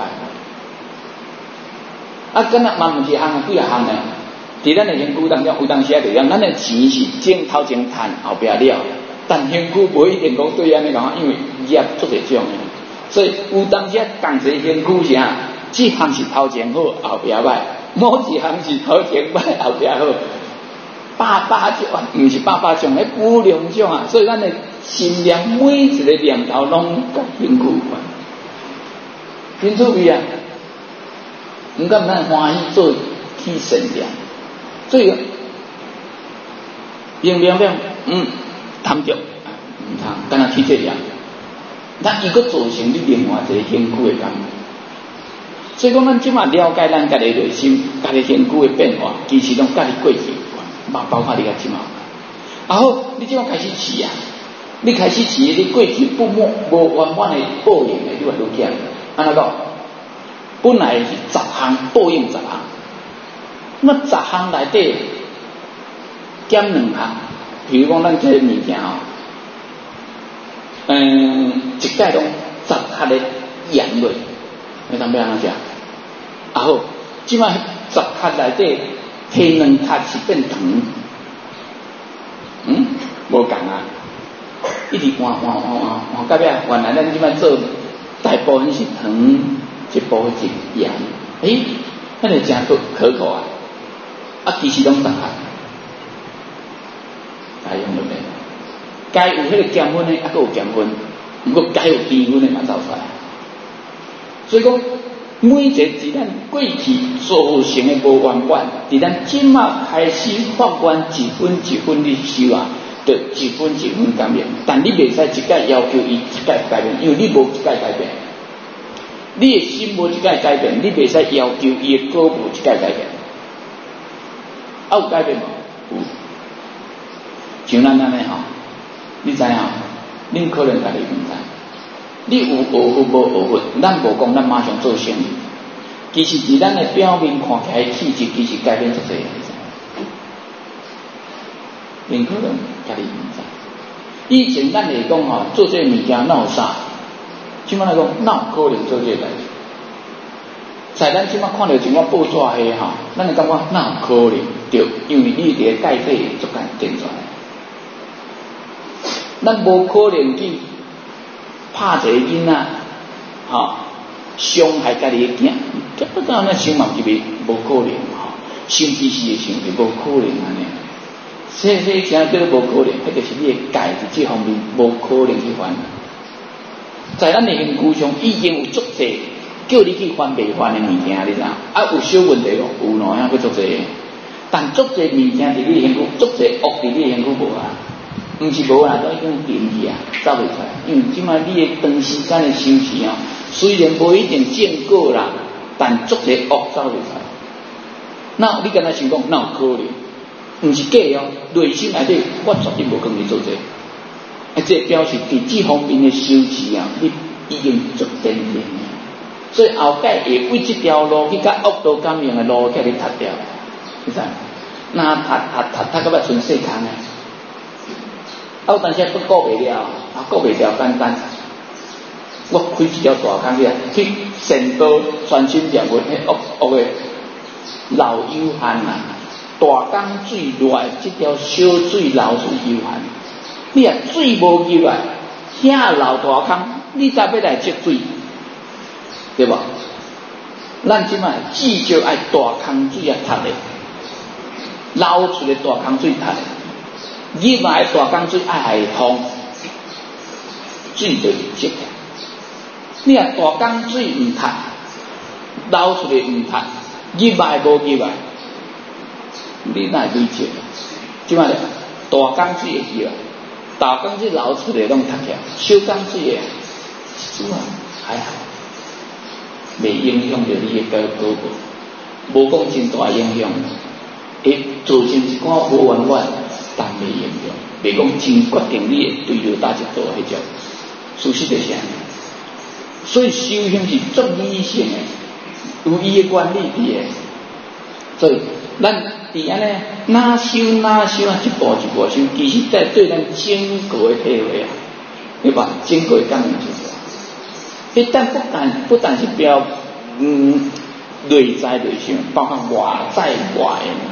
啊，敢若嘛，毋是项几啊项呢？伫咱的身躯当中，有当时啊，就样，咱的钱是挣头前赚，后壁了。但身躯无一定讲对安尼讲，因为业做侪种诶，所以有当时同齐身躯啥，这项是头前好，后壁歹；某一项是头前歹，后壁好。百百种，毋是百百种，迄无量种啊！所以咱的心念每一个念头拢甲身躯有关，真趣味啊！毋敢咱欢喜做起善念，所以明明明嗯。贪着，唔通，敢若去这样，咱伊个造成你另外一个身躯的感觉。所以讲，咱即马了解咱家己内心、家己身躯的变化，其实拢甲你过去有关，包包括你个即马。啊好，你即马开始饲啊，你开始饲，你过去不满无圆满的报应的，你话都见，安怎讲？本来是十项报应十项，那十项内底减两项。比如讲，咱这个物件哦，嗯，一概拢十克的盐类，你当要安怎食？啊好，即摆十克内底摕两克是变糖，嗯，无共啊，一直换换换换换到尾，原来咱即摆做大部分是糖，一部分是盐，诶，那个真可口啊，啊，其实拢十克。该用的没，该有迄个减分的，还佫有减分，毋过该有低分的嘛走出来。所以讲， 每一个伫咱过去做成的无完完，伫咱今嘛开始发愿一分一分的修啊，就一分一分改变。但你袂使一概要求伊一概改变，因为你无一概改变，你的心无一概改变，你袂使要求伊的果无一概改变。啊有改变无？有。像咱安尼吼，你知影？恁可能家己毋知。你有学佛无学佛，咱无讲咱马上做生意。其实伫咱的表面看起来气质，其实改变足侪，恁可能家己毋知。以前咱会讲吼，做这物件哪有啥？即摆来讲，哪有可能做这代志？在咱即摆看到一寡报纸迄吼，咱会感觉哪有可能？对，因为你伫个钙体足简定出来，咱无可能去拍一个囡仔，吼，伤害家己的囝，这不当然想嘛是袂无可能吼，甚至是会想是无可能安尼。这这啥叫做无可能？迄就是你的钙伫这方面无可能去犯。在咱的身躯上已经有足侪叫你去犯袂犯的物件，你知影？啊，有小问题咯，有咯，还佫足侪。但足侪物件伫你身躯，足侪恶伫你身躯无啊。毋是无啦，都已经平去啊，走袂出来。因为即摆你的长时间的修持啊，虽然无一定见果啦，但足侪恶走袂出来。那你敢若想讲，哪有可能？毋是假哦，内心内底我绝对无讲你做这個。啊，这表示伫这方面的修持啊，你已經足堅定。所以後界會為這條路去甲惡道感應的路，叫你踢掉，你知？那踢踢踢踢到尾剩細坑的。啊，有當時都顧袂了，啊顧袂了，單單我開一條大坑去，去善道專心念佛，迄惡惡的老有限啊，大江水落來，這條小水流水有限，你啊水無入來，遐老大坑，你咋要來接水？對吧？咱即擺至少愛大坑水啊踢的，流出的大坑水踢的。入來大江水愛海通，水就積。你啊大江水唔踢，流出嚟唔踢，入來無入來，你哪會積？即擺咧，大江水會入來，大江水流出嚟攏踢起來，小江水嘅，主啊還好，未影響到你嘅個個個，無講真大影響，會造成一寡無完完。但未影響，袂講真決定你會對到哪一道迄種，事實就是安尼。所以修行是足理性的，有伊的原理伫的。所以咱伫安尼哪修哪修啊，一步一步修，其實在對咱整個的體會啊，對吧？整個的感應就是。一旦不但不但是表嗯內在內心，包括外在外的。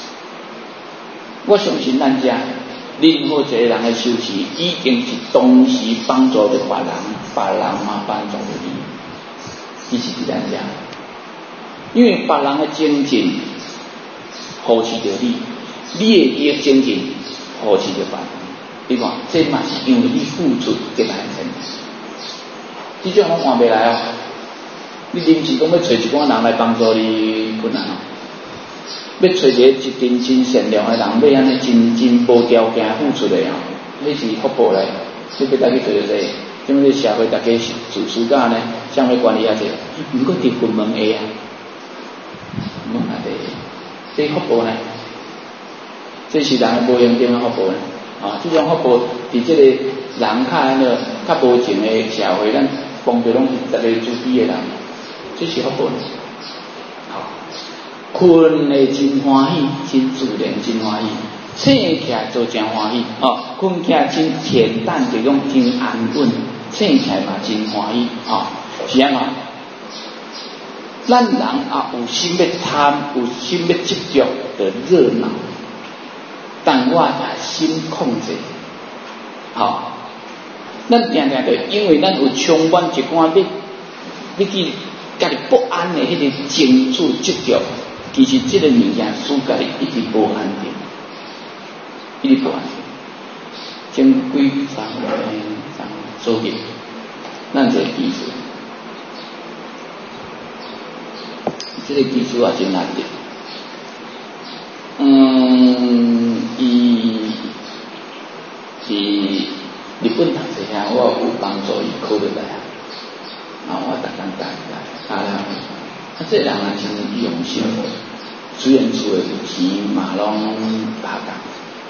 我相信咱遮任何一個人的修持，已經是同時幫助着別人，別人嘛幫助着你，其實是咱遮。因為別人的精進扶持着你，你的伊的精進扶持着別人，對吧？這嘛是因為你付出給人成。這種我換袂來哦，你臨時講要找一寡人來幫助你困難哦。要找一個一定真善良的人，要安尼真真無條件付出的哦，迄是福報咧。你要家己做做這，因為社會大家是自私甲安尼，相對管理啊這，毋過佇分門下啊，問下第，這福報呢？這是人無用定的福報呢。啊，這種福報佇這個人較安尼較無情的社會，咱碰到攏是逐個自私的人，這是福報呢。困的真歡喜，真自然真歡喜，醒起來就真歡喜哦。困起來真恬淡，就講真安穩，醒起來嘛真歡喜哦。是安怎？咱人啊有心要貪，有心要執着的熱鬧，但我把心控制，好、哦。咱定定的，因為咱有充滿一寡要要去家己不安的迄個情緒執着。其實這個物件使家己一直無安定，一直無安定。前幾場誒場所見，咱這意思。 这个技术也真难的。嗯，伊是日本读册遐，我有帮助伊考入来啊。啊，我逐工教伊啊，啊，这人也真用心，虽然厝诶有钱嘛，拢打工。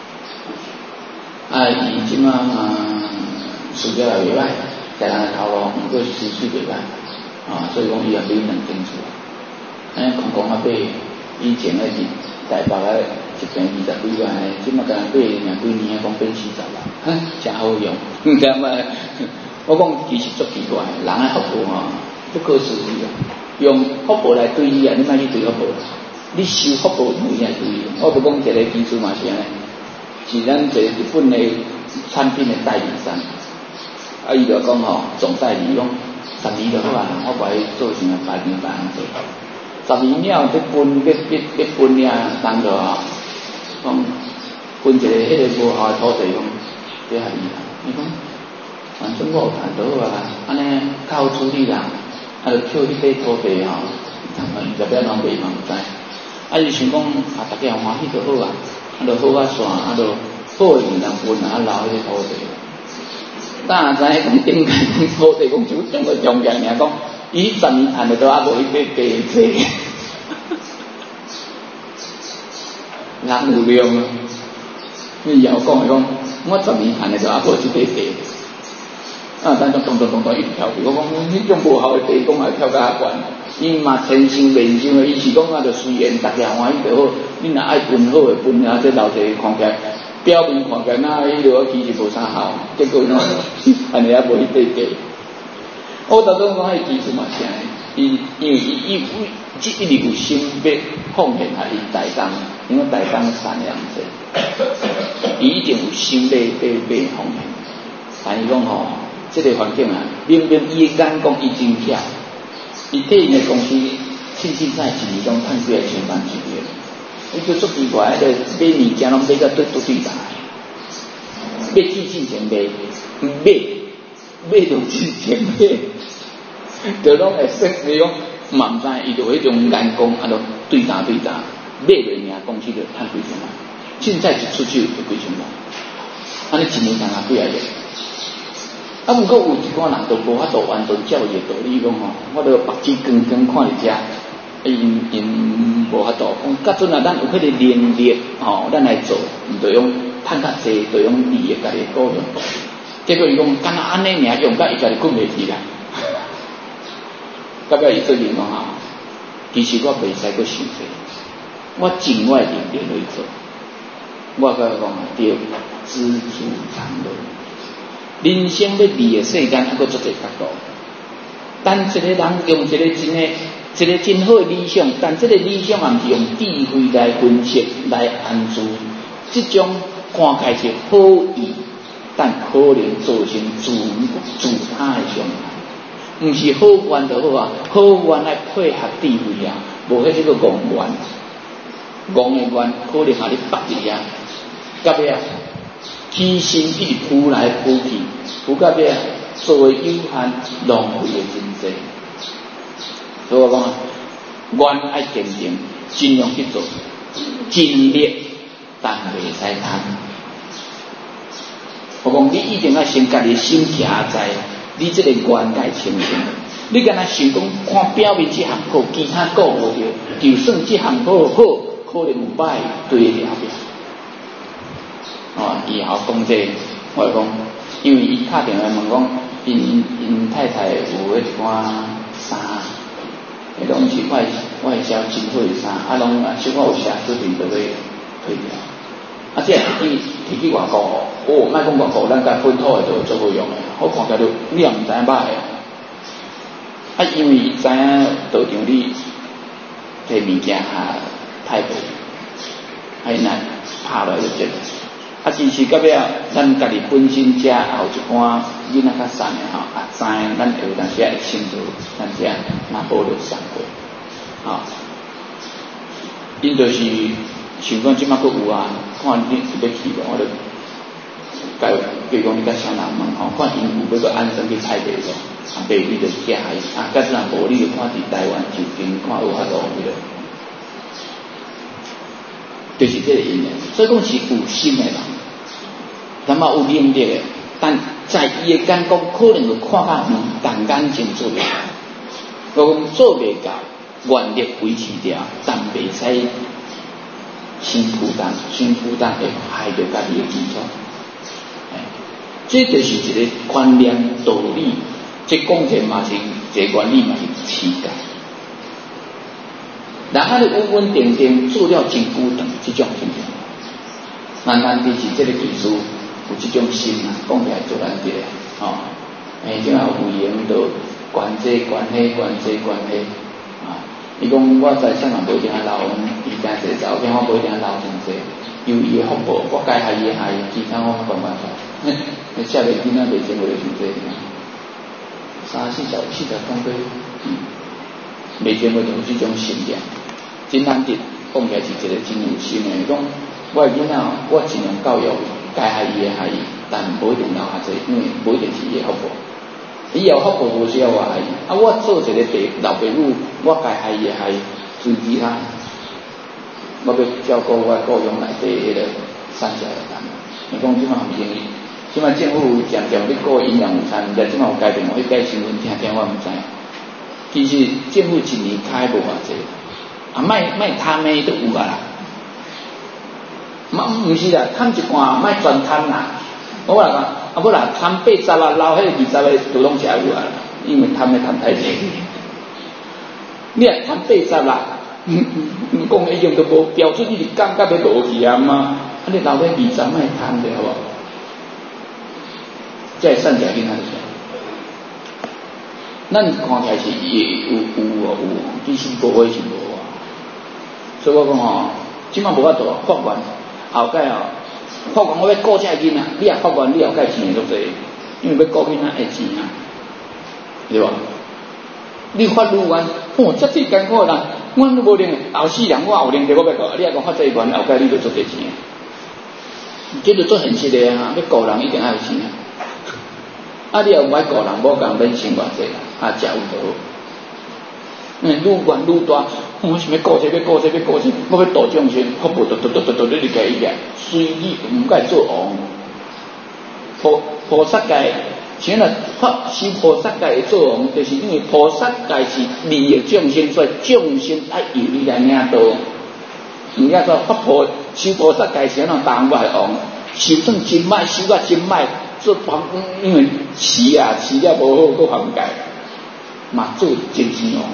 啊，伊即马事业也袂歹，家人诶头路毋过是收水袂歹，啊，所以讲伊也买两间厝。安尼空空啊买，以前诶是台北诶一平二十几万诶，即马甲人买两几年讲变四十万，哼，真好用。嗯，咁啊，我讲其实足奇怪，人诶福报吼不可思议啊！用福报来对伊啊，你莫去对福报，你收福报唔会来对伊。我不讲一个技术嘛是安尼，是咱一个日本诶产品诶代理商，啊，伊就讲吼总代理讲十年就好啊，我把伊做成百年百年做。十二秒要分，要要要分呀，当着啊，讲分一个迄个无效的土地，讲这还厉害。伊讲，反正我有谈到啊，安尼较好处理啦，啊，就捡迄块土地吼，就不要浪费嘛，唔知。啊，伊想讲啊，大家欢喜就好啊，啊，就好啊算，啊，就好诶人分啊，留迄个土地。但知影讲点解讲土地讲就讲个中间尔讲。伊十年赚的都还无一块地税，人有量啊！你以后讲来讲，我十年赚的都还无一块地，啊，但是咚咚咚咚一直跳去，我讲你种无效的地，讲还跳甲遐悬，伊嘛千辛万辛的，伊是讲啊，就虽然大家欢喜就好，你若爱分好的分啊，这老侪看起来，表面看起来那迄落其实无啥效，结果喏，安尼也无一块地。我当中讲迄技术嘛是安尼，伊因为伊伊即一直有心要奉献下伊台东，因为台东产量济，伊一定有心要要要奉献。但是讲吼，即、這个环境啊，明明伊嘅眼光伊真巧，伊对因嘅公司凊凊彩一年拢趁几个千万一个，伊就足奇怪，迄个买物件拢买到对对对大，买之前前买，买。买到之前买，就拢会说，你讲嘛唔知，伊就迄种眼光，啊，就对打对打，买落名公司就趁几千万，凊彩一出手就几千万，安尼一年干啊几啊个？啊，毋过有一寡人就无法度完全照伊道理讲吼，我着目睭光光看伫遮，因因无法度讲，甲阵啊，咱有迄个能力吼，咱来做，毋着用趁较济，着用利益家己顾量。结果伊讲，干那安尼尔用到伊家己困袂去啦。到尾伊做人讲啊，其实我袂使阁想济，我尽我的能力来做。我甲伊讲啊，对，知足常乐。人生要利的世间，还阁足侪角度。但一个人用一个真诶，一个真好的理想，但这个理想也毋是用智慧来分析来安置，这种看起来是好意。但可能造成自自他的伤害，毋是好愿就好啊，好愿来配合智慧啊，无迄个戆愿，戆的愿可能还咧绑伫啊，到尾啊，起心一直扑来扑去，扑到尾啊，做的有限，浪费的真济。所以我讲啊，愿爱坚定，尽量去做，尽力，但袂使贪。我讲你一定要先家己心徛在，你这个愿该清醒。你敢若想讲看表面这项好，其他顾无着，就算这项好好，可能有歹对了了。哦，以后讲这个，我讲，因为伊打电话问讲，因因太太有迄一款衫，迄拢是外外销进口的衫，啊，拢啊小可有写视频就要退掉。啊，这提提去外国哦，哦，莫讲外国，咱甲本土的就最好用的，我看起来就你也毋知影歹的。啊，因为伊知影道场你摕物件下太贵，啊，因来拍落就这。啊，其实到尾啊，咱家己本身遮也有一寡囡仔较瘦的吼，啊，知影咱有当时会先做，咱遮若保留上过，啊，因就是。想讲即马佫有啊，看你要去无，我就该比如讲你甲啥人问吼，看因有要个安生去采袂咯，啊，袂你就寄来，啊，假使若无你就看伫台湾就近看有法度去了，就是这个因缘。所以讲是有心的人，那么有能力的，但在伊的感觉可能就看到嗯，但眼睛做袂到，我讲做袂到，原力维持掉，但袂使先负担，先负担会害着家己的基础。这就是一个观念道理，这讲者嘛是一个原理嘛是世界。人安尼稳稳定定做了真久长，这种情况，那咱就是这个技术有这种心啊，讲起来做咱这个哦，诶，即下有闲就管这管迄管这管迄啊。伊讲我在香港无一定留，伊家一个照片我无一定留真济，有伊的福报，我该害伊害，其他我冇办法。你下个囡仔袂见过就真济，三四十四十公岁，嗯，袂见过就这种心量，真难得。讲起来是一个真有心的，讲我的囡仔，我尽量教育，该害伊的害伊，但无一定留下济，因为无一定是伊的福报。伊有福报无需要我害伊，啊，我做一个爸老爸母，我该害伊的害伊，随其他，我要照顾我雇佣内底迄个三小的人。你讲即马唔容易。即摆政府渐渐咧顾营养午餐，但即摆有改变，我去改新闻听听，我毋知。其实政府一年开无偌济，啊，卖卖贪的都有啊啦，嘛毋是啦，贪一罐卖全贪啦。我来讲，啊不啦，贪八十啊，留迄个二十个都拢食有啊啦，因为贪的贪太济。你若贪八十啦，嗯嗯，讲已经都无标准，你感觉要落去啊嘛，啊你留迄二十卖贪的好无？在善假跟他的说，咱看起来是也有有啊有，其实无会是无啊。所以我讲吼，即摆无法度法官后盖哦，法官我要告这囡仔，你也法官你后盖钱足济，因为要告囡仔会钱啊，对吧？你法律官，哦，这最艰苦啦，阮都无能，后世人我有能力我要告，你也讲法这官后盖你就足济钱，这就做现实的啊，要告人一定要有钱啊。啊！你又唔爱个人，无讲免生偌济啦，啊，食有就好。嗯，愈管愈大，我想要顾这，要顾这，要顾这，我要度众生，福报，度度度度度，你就家伊个，随意唔该做王。菩菩萨界，像那法是菩萨界做王，就是因为菩萨界是利益众生，所以众生爱由你来领导。人家说法菩修菩萨界是那当外王，修算真歹，修啊真歹。做房，因为饲啊饲了无好，搁犯戒，嘛做真生王。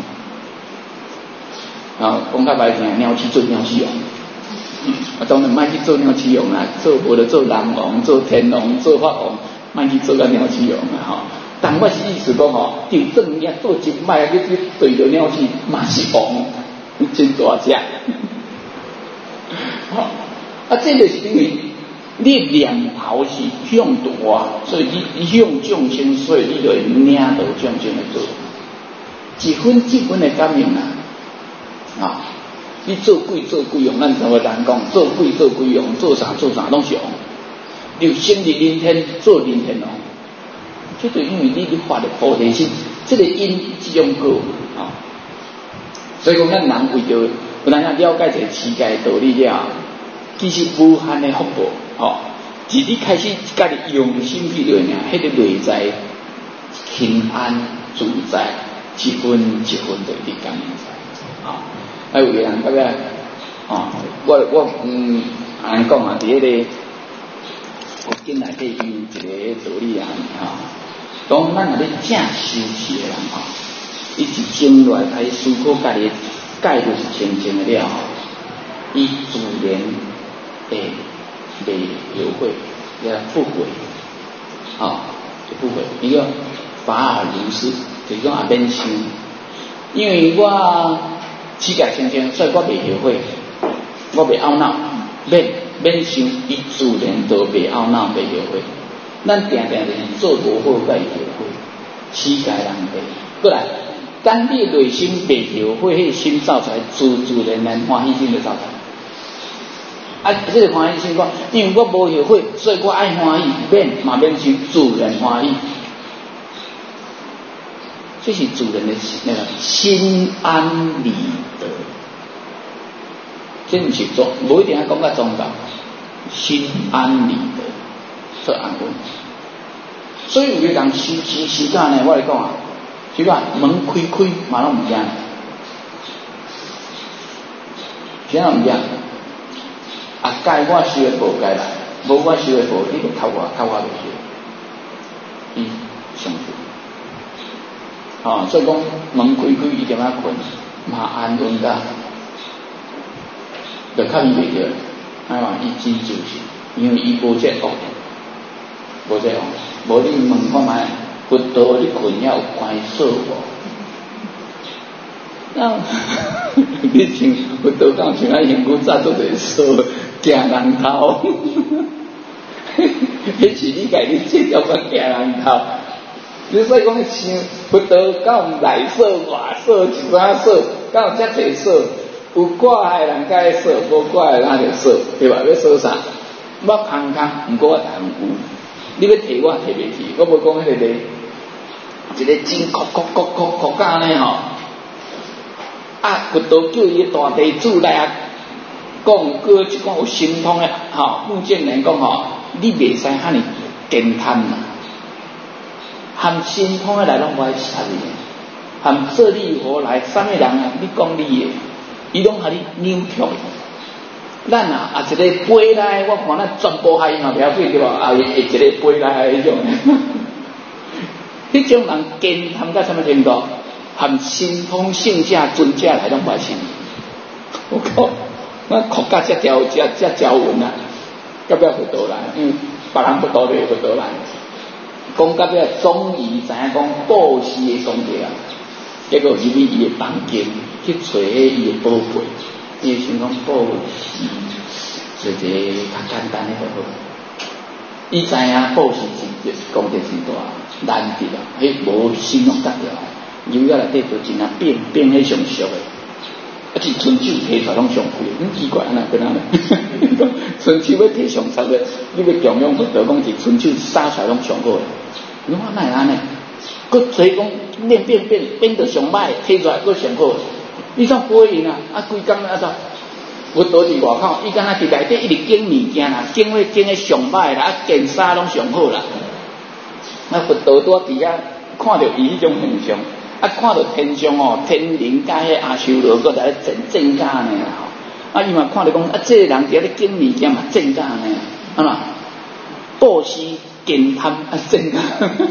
啊，讲较歹听，鸟去做鸟鼠王，啊，当然莫去做鸟鼠王啦，做无就做人王、做天王、做法王，莫去做个鸟鼠王啦吼。但我是意思讲吼，就正业做真歹，你去对着鸟鼠嘛是王，真大只。好，啊，这个是因为。你念头是向大，所以你向众生，所以你就会领导众生来做。一分一分的感应啊！啊，你做鬼做鬼用，咱怎么人讲？做鬼做鬼用，做啥做啥拢是用。你生日人天做人天王，这就因为你你发的菩提心，这个因这种果啊。所以讲，咱人为着有咱要了解这个世界的道理了，其实无限的福报。哦，自你开始家己用心去做呢，迄个内在平安自在，一分一分的去感应在。啊，还有个人大概，哦，我我嗯，安讲啊，伫迄个佛经内底有一个道理啊，哈，讲咱若咧正修持的人吼，伊是静落来思考家己界律是清净的了，伊自然会。袂有悔，叫不悔，啊，就不悔。一个法尔如是，就是讲也免想，因为我世界清净，所以我袂后悔，我袂懊恼，免免想，伊自然都袂懊恼，袂后悔。咱定定是做无好，才会后悔。世界人袂，过来，当你内心袂后悔，迄心造出来，自自然然欢喜心就造出来。 啊，这个欢喜心讲，因为我无后悔，所以我爱欢喜，免嘛免是自然欢喜。这是主人的那个心安理得，这不是宗，无一定要讲到宗教，心安理得，做安稳。所以有个人修持时间呢，我来讲啊，是吧？门开开嘛拢唔惊，谁人唔惊？啊，该我修的无该来，无我修的无，你就靠我，靠我就修。嗯，上去。哦，所以讲门开开一定要困，嘛安稳噶，就较伊袂着，哎嘛，伊真就是，因为伊无这恶，无这恶，无你问看卖，佛陀你困了有关锁无？那你像佛陀讲像咱现古早做者锁，惊人头，迄是你家己这条讲惊人头。你所以讲，像佛陀敢有内锁、外锁、一啥锁，敢有遮济锁？有挂的人该锁，无挂的人就锁，对吧？要锁啥？我空空，毋过我通有。你要摕我摕袂起，我无讲迄个咧，一个真酷酷酷酷酷甲安尼吼。啊，佛陀叫伊大弟子来啊，讲过即讲有神通的吼，目犍连讲吼，你袂使遐尼简单啦。含神通的来拢无爱插你，含舍利佛来，啥物人啊？你讲你的，伊拢互你扭曲。咱啊，啊一个飞来，我看咱全部下伊嘛不要紧对吧？啊，一一个飞来迄种，迄种人坚含到什么程度？含神通圣者尊者来拢无爱信。我靠，我哭甲遮条遮遮条文啊，要不要佛陀来？因为别人佛陀就佛陀来。讲到尾，终于知影讲布施的功德啊，结果入去伊的房间去找迄伊的宝贝，伊想讲布施做一个较简单的就好。伊知影布施是功德真大，难得啊，迄无心用得了，入到内底就真啊变变迄上俗的，啊是春秋摕出来拢上贵，很奇怪安那跟安尼，春秋要摕上俗的，你要供养佛陀讲是春秋杀出来拢上好的。你看哪会安尼？佮所以讲练变变变到上歹，摕出来佮上好。你怎不会用啊？啊，规工啊怎？佛陀伫外口，伊敢若伫内底一直拣物件啦，拣迄拣迄上歹啦，啊，拣衫拢上好啦。啊，佛陀拄伫遐看到伊迄种现象，啊，看到天上哦，天灵甲迄阿修罗佮在争争架呢吼。啊，伊嘛看到讲啊，这个人伫遐咧拣物件嘛争架呢，啊嘛，布施。健贪啊，真啊！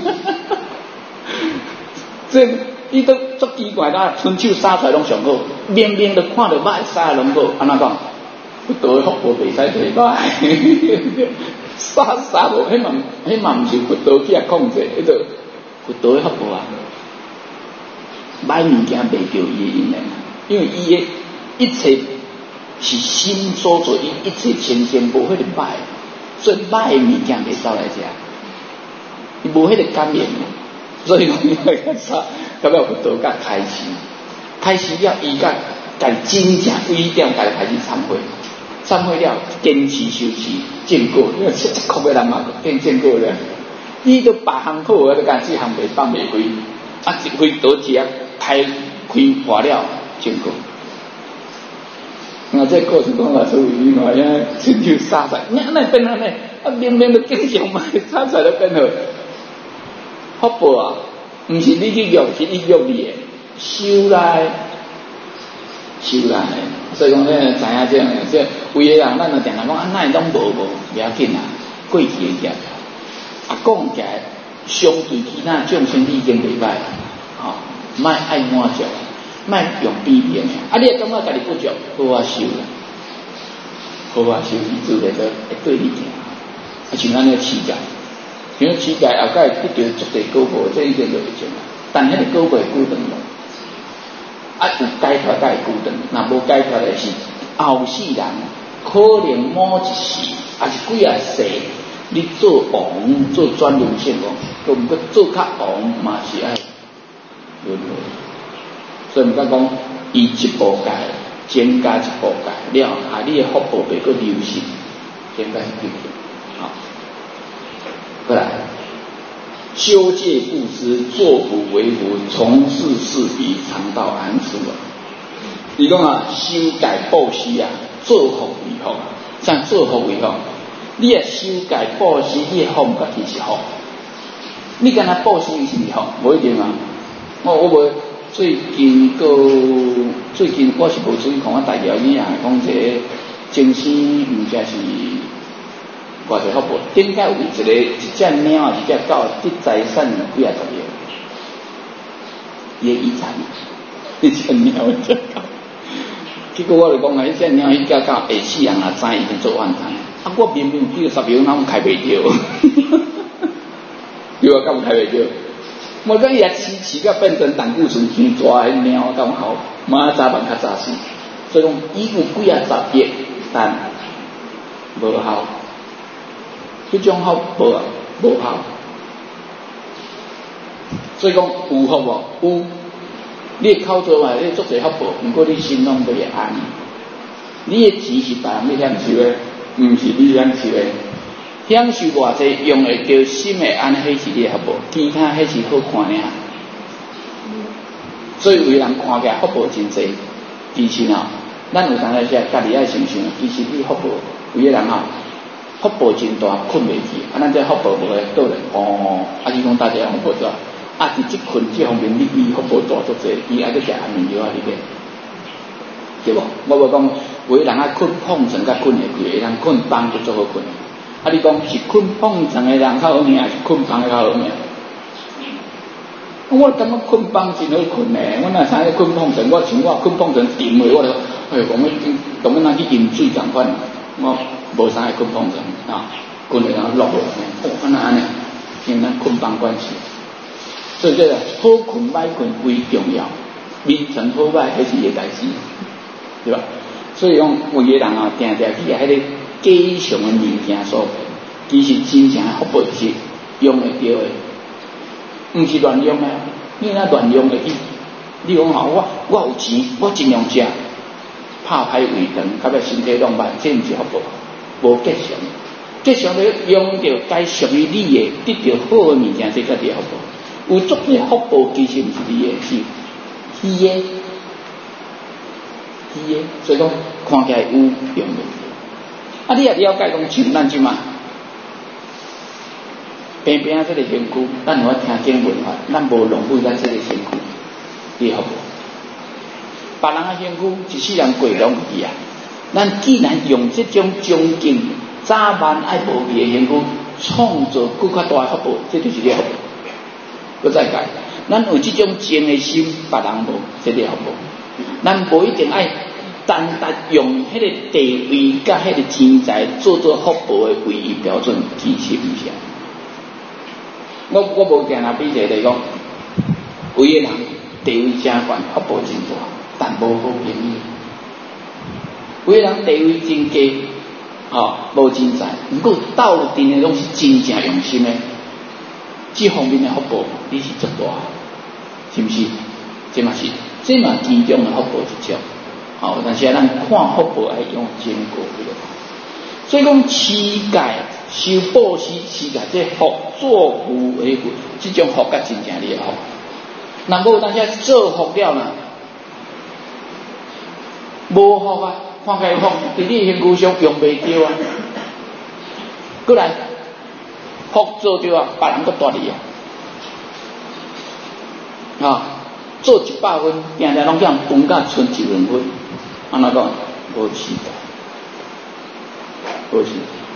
这伊都足奇怪啦，春秋杀出来拢上好，明明都看到歹杀拢好，安怎讲？佛陀的福报袂使提歹，杀杀无，迄嘛迄嘛毋是佛陀去啊控制，迄个佛陀的福报啊，歹物件袂着伊的因缘，因为伊的一切是心所做，伊一切清净无迄个歹。所以歹的物件袂走来遮，伊无迄个感染，所以讲伊会较差，到尾佛陀甲开始，开始了伊甲家真正规点，家开始忏悔，忏悔了，坚持修持，正果，因为这这苦的人嘛变正果了，伊都别项好，我都甲这项袂放袂开，啊一回倒一啊开开化了正果。啊！这个过程中老师为你嘛，因为春秋杀出来，你安尼变安尼，啊明明都经常嘛，杀出来都变好，福报啊，毋是你去用，是伊用你的，修来，修来，所以讲咧，知影这样，这有的人，咱就定定讲，啊，那拢无无，不要紧啊，过去的业，啊，讲起来，相对其他众生已经袂歹，吼，莫爱满足。莫用比变的，啊！你也感觉家己不足，好啊修啦，好啊修，伊自然就会对你行。啊，像咱个乞丐，像乞丐后盖得到足地果报，这一定就会种啦。但迄个果报会久长无？啊，有解脱才会久长，若无解脱的是后世人可能某一世，也是几啊世，你做王做专轮圣王，都毋过做较王嘛是爱轮回。所以毋敢讲伊一步改， 增加一步界了，啊，你的福报袂阁流失，增加一步界，好，过来。修戒布施，作福为福，从事事比常道安处啊！你讲啊，修戒布施啊，作福为福，像作福为福，你啊修戒布施，你的福唔一定是福。你敢若布施是唔福，无一定啊。我我无最近个最近我是无注意看我大条影啊，讲这个精神唔知是。偌济福报，顶解有一个一只猫啊，一只狗得财产几啊十亿，伊遗产，一只猫一只狗。结果我就讲啊，一只猫一只狗下世人啊，知已经做万谈。啊，我明明几个十秒，哪有开袂着？对啊，敢有开袂着？我讲伊啊，饲饲到变成胆固醇太大的猫，咁好，马早晚较早死。所以讲，伊有几啊十亿，但无效。这种福报啊，无效。所以讲有福无？有。你口做嘛，你做侪福报，不过你心拢袂安。你的钱是别人要享受的，唔是你享受的。享受偌济用会着心会安，迄是你的福报，其他迄是好看尔。所以有人看起来福报真济，其实啊，咱有当来说，家己爱想想，其实你福报有个人啊。福报真大，困袂去，啊，咱这福报无会倒来，哦，啊，你讲大家福报大，啊，伫即困这方面，你伊福报大足济，伊爱去食安眠药啊，你个，对无？我无讲，有个人爱困碰床甲困会贵，人困房就足好困，啊，你讲是困碰床的人较好命，还是困房的较好命？我感觉困房真好困诶，我若啥咧困碰床，我像我困碰床沉诶，我就，哎，讲要讲要哪去饮水共款，我。无啥会困碰床啊，困了然后落落来，哦，安那安尼，因咱困房关系，所以这个好困歹困为重要，眠床好歹迄是个代志，对吧？所以讲有个人啊，定定去啊，迄个假象的物件所骗，其实真正福报是用会着的，毋是乱用的，你若乱用的，你你讲吼，我我有钱，我尽量食，拍歹胃肠，到尾身体拢歹，这毋是福报。无吉祥，吉祥要用着该属于你的，得到好的物件，这才是福报。有足多福报，其实毋是你的，是伊的，伊的。所以讲，看起来有用的。啊，你也了解讲，像咱即嘛，平平啊，这个身躯，咱有法听经文法，咱无浪费咱这个身躯，你福报。别人的身躯，一世人过拢去啊。咱既然用这种恭敬、早晚爱无味的身躯，创造更较大的福报，这就是你福报。我再讲，咱有这种精的心，别人无，这个福报。咱无一定爱单单用迄个地位甲迄个钱财做做福报的唯一标准，其实唔是。我我无定啊，比一个讲，有个人地位真悬，福报真大，但无好朋友。有个人地位真低，吼无真财，不过斗阵的拢是真正用心的，这方面的福报你是足大，是不是？这嘛是，这嘛其中的福报一种，好，但是咱看福报要用经过这个，所以讲持戒、修布施、持戒，这福作福为福，这种福甲真正厉害福。那无当下做福了呢？无福啊！看起来福，伫你身躯上用袂着啊！过来，福做着啊，别人搁带你啊！啊，做一百分，定定拢叫人分甲剩一两分，安怎讲？无持戒，无持。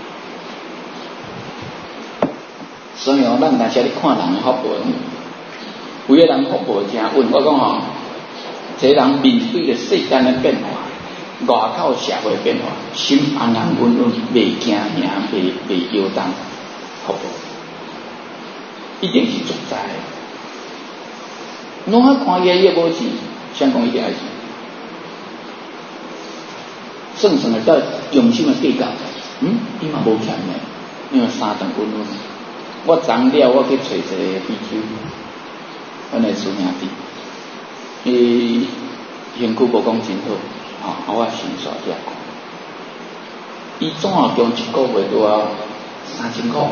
所以哦，咱若是咧看人的福报，有个人福报真稳，我讲吼，这人面对着世间的变化。外口社会变化，心安安稳稳，袂惊吓，袂袂摇动，福报一定是存在的。侬啊看起来伊无钱，想讲一定爱钱，算算的到用心的计较，嗯，伊嘛无欠的，因为三顿稳稳。我昨了，我去找一个 B Q， 阮的师兄弟，伊身躯无讲真好。 哦，啊我先煞遮讲，伊总后中一个月都要三千块。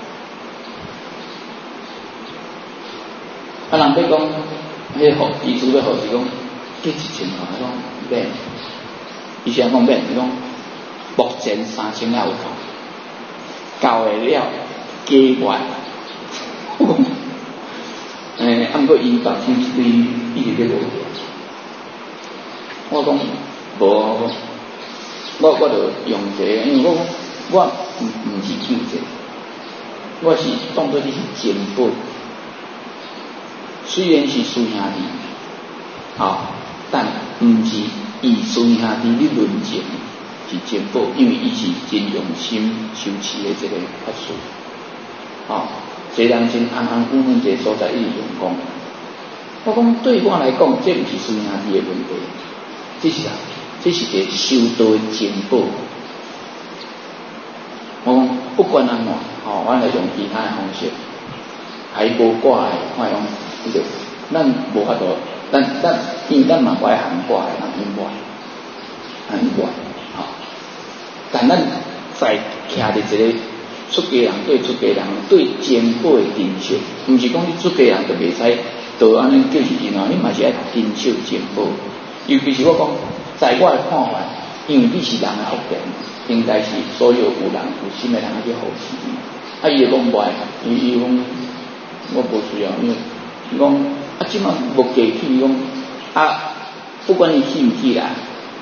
啊，人要讲，迄个医嘱要护士讲，加一千块，讲免。伊先讲免，伊讲目前三千还有够，够会了加外。我讲，诶，啊，毋过伊白天对一直咧无。我讲无，我我就用这个，因为我我毋毋是救这个，我是当作你是前辈。虽然是师兄弟，好、哦，但毋是以师兄弟你论情是前辈，因为伊是真用心修持的一个法师。哦，虽然真安安稳稳一个所在一直用功。我讲对我来讲，这毋是师兄弟的问题，这是啊，这是一个修道的前辈。我讲不管安怎，哦，我来用其他的方式，还无挂的，我用。就咱无法度，咱咱因为咱嘛不爱含挂的，人因外，含外，吼、哦。但咱在徛伫一个出家人对出家人对前辈的珍惜，毋是讲你出家人就袂使都安尼就是因哦，你嘛是爱珍惜前辈。尤其是我讲，在我的看法，因为你是人的福田，应该是所有有人有心的人去护持。啊，伊就讲袂，伊伊讲我无需要，因为。伊讲啊，即马无价去，伊讲啊，不管伊去毋去啦，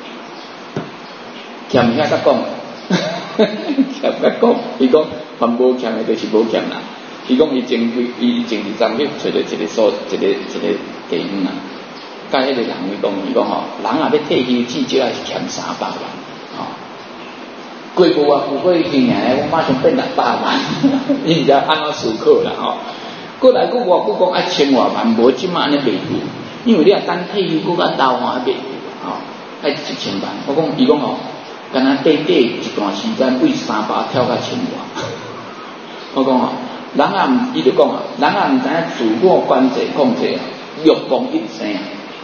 欠遐甲讲，欠甲讲，伊讲凡无欠的，就是无欠啦。伊讲伊前几伊前几站去找到一个所一个一个地方啊，甲迄个人伊讲，伊讲吼，人若要退休至少也是欠三百万，吼、哦。过个月富过去年咧，我马上变六百万，伊就按照思考啦，吼、哦。过来，佫我佫讲爱千外万，无即马安尼袂住，因为你若等退休，佫较老汉袂住，吼、哦，爱一千万。我讲，伊讲吼，敢若短短一段时间，为三百跳到千外。我讲吼，人也毋，伊就讲啊，人也毋知影自我管制控制啊，欲讲一生啊，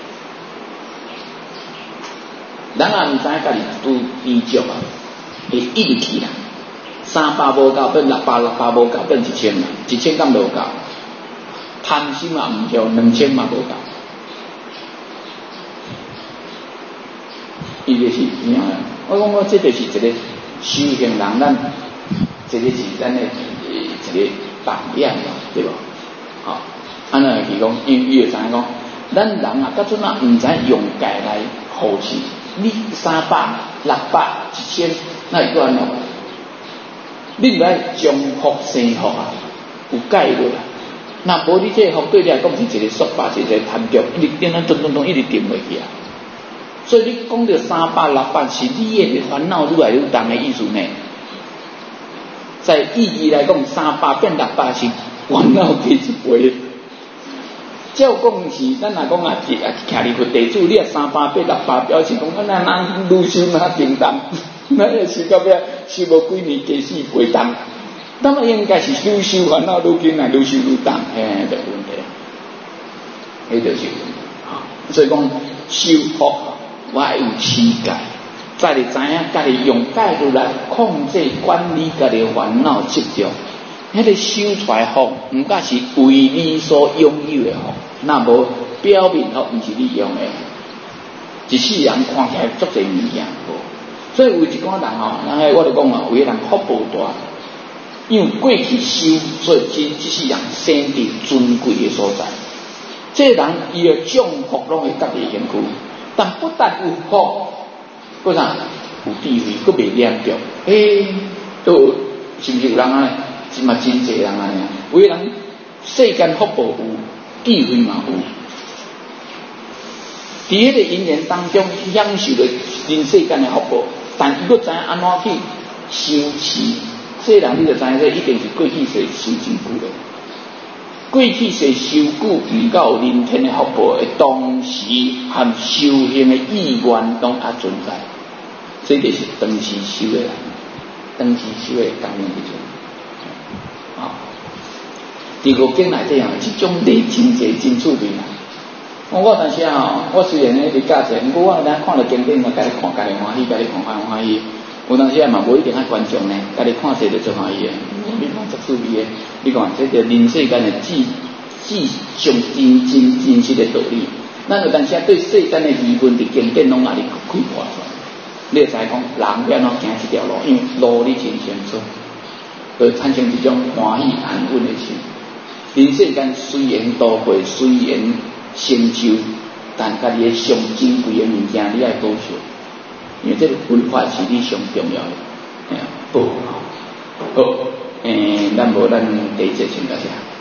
人也毋知影家己拄低足啊，会一直去啦。三百无够变六百，六百无够变一千啦，一千敢无够？贪心嘛毋够，两千嘛无够。伊就是怎样啊？我讲我这就是一个修行人，咱这个是咱的一个榜样嘛，对吧？好、哦，安尼是讲，因为伊就知影讲，咱人啊，到阵啊，毋知用界来护持，你三百、六百、一千，那会安怎？你毋爱将福生福啊，有界落啦。那无你这个福对你来讲是一个束缚，一个贪局，一直点啊咚咚咚一直点落去啊。所以你讲到三百六百是你的烦恼愈来愈重的意思呢？在意义来讲，三百变六百是烦恼加一倍。照讲是，咱若讲啊，啊，徛伫佛地主，你啊三百变六百，表示讲咱人愈修哪平淡，咱也是到尾修无几年，加死倍重。那么应该是愈修烦恼愈紧，来愈修愈重，嘿，这问题，迄就是问题啊。所以讲修福，我要有持戒，再来知影家己用戒律来控制管理家己烦恼执着。迄个修出来福，毋过是为你所拥有的福，那无表面福毋是你用的，一世人看起来足侪物件无。所以有一寡人吼，人迄我就讲啊，有个人福无大。因为过去修，所以即即世人生伫尊贵的所在。这人伊的种福拢会家己身躯，但不但有福，佫啥有智慧，佫袂念着。诶，都有是毋是有人安尼？是嘛真济人安尼。有个人世间福报有，智慧嘛有。伫迄个因缘当中享受了人世间的福报，但伊佫知影安怎去修持。这人你就知影，这一定是过去世修真久的。过去世修久，遇到人天的福报的同时，和修行的意愿拢也存在。这就是当时修的人，当时修的感应迄种。啊，第五经内底啊，这种类真济真趣味啦。 我我当时啊，我虽然咧伫教者，不过我咱看了经典，我家己看，家己欢喜，家己看欢欢喜。有当时啊嘛无一定爱观众呢，家己看这就最欢喜诶。你看足趣味诶，你看这个人世间诶至至上真真真实诶道理。咱有当时啊对世间诶疑问伫经典拢哪里开发出来？你会知讲人要怎行这条路，因为路你真清楚，就产生一种欢喜安稳诶心。人世间虽然多过，虽然成就，但家己诶上珍贵诶物件，你爱保守，因为这个规划是你上重要诶。哎呀，好，好，诶，咱无咱第一节先到这。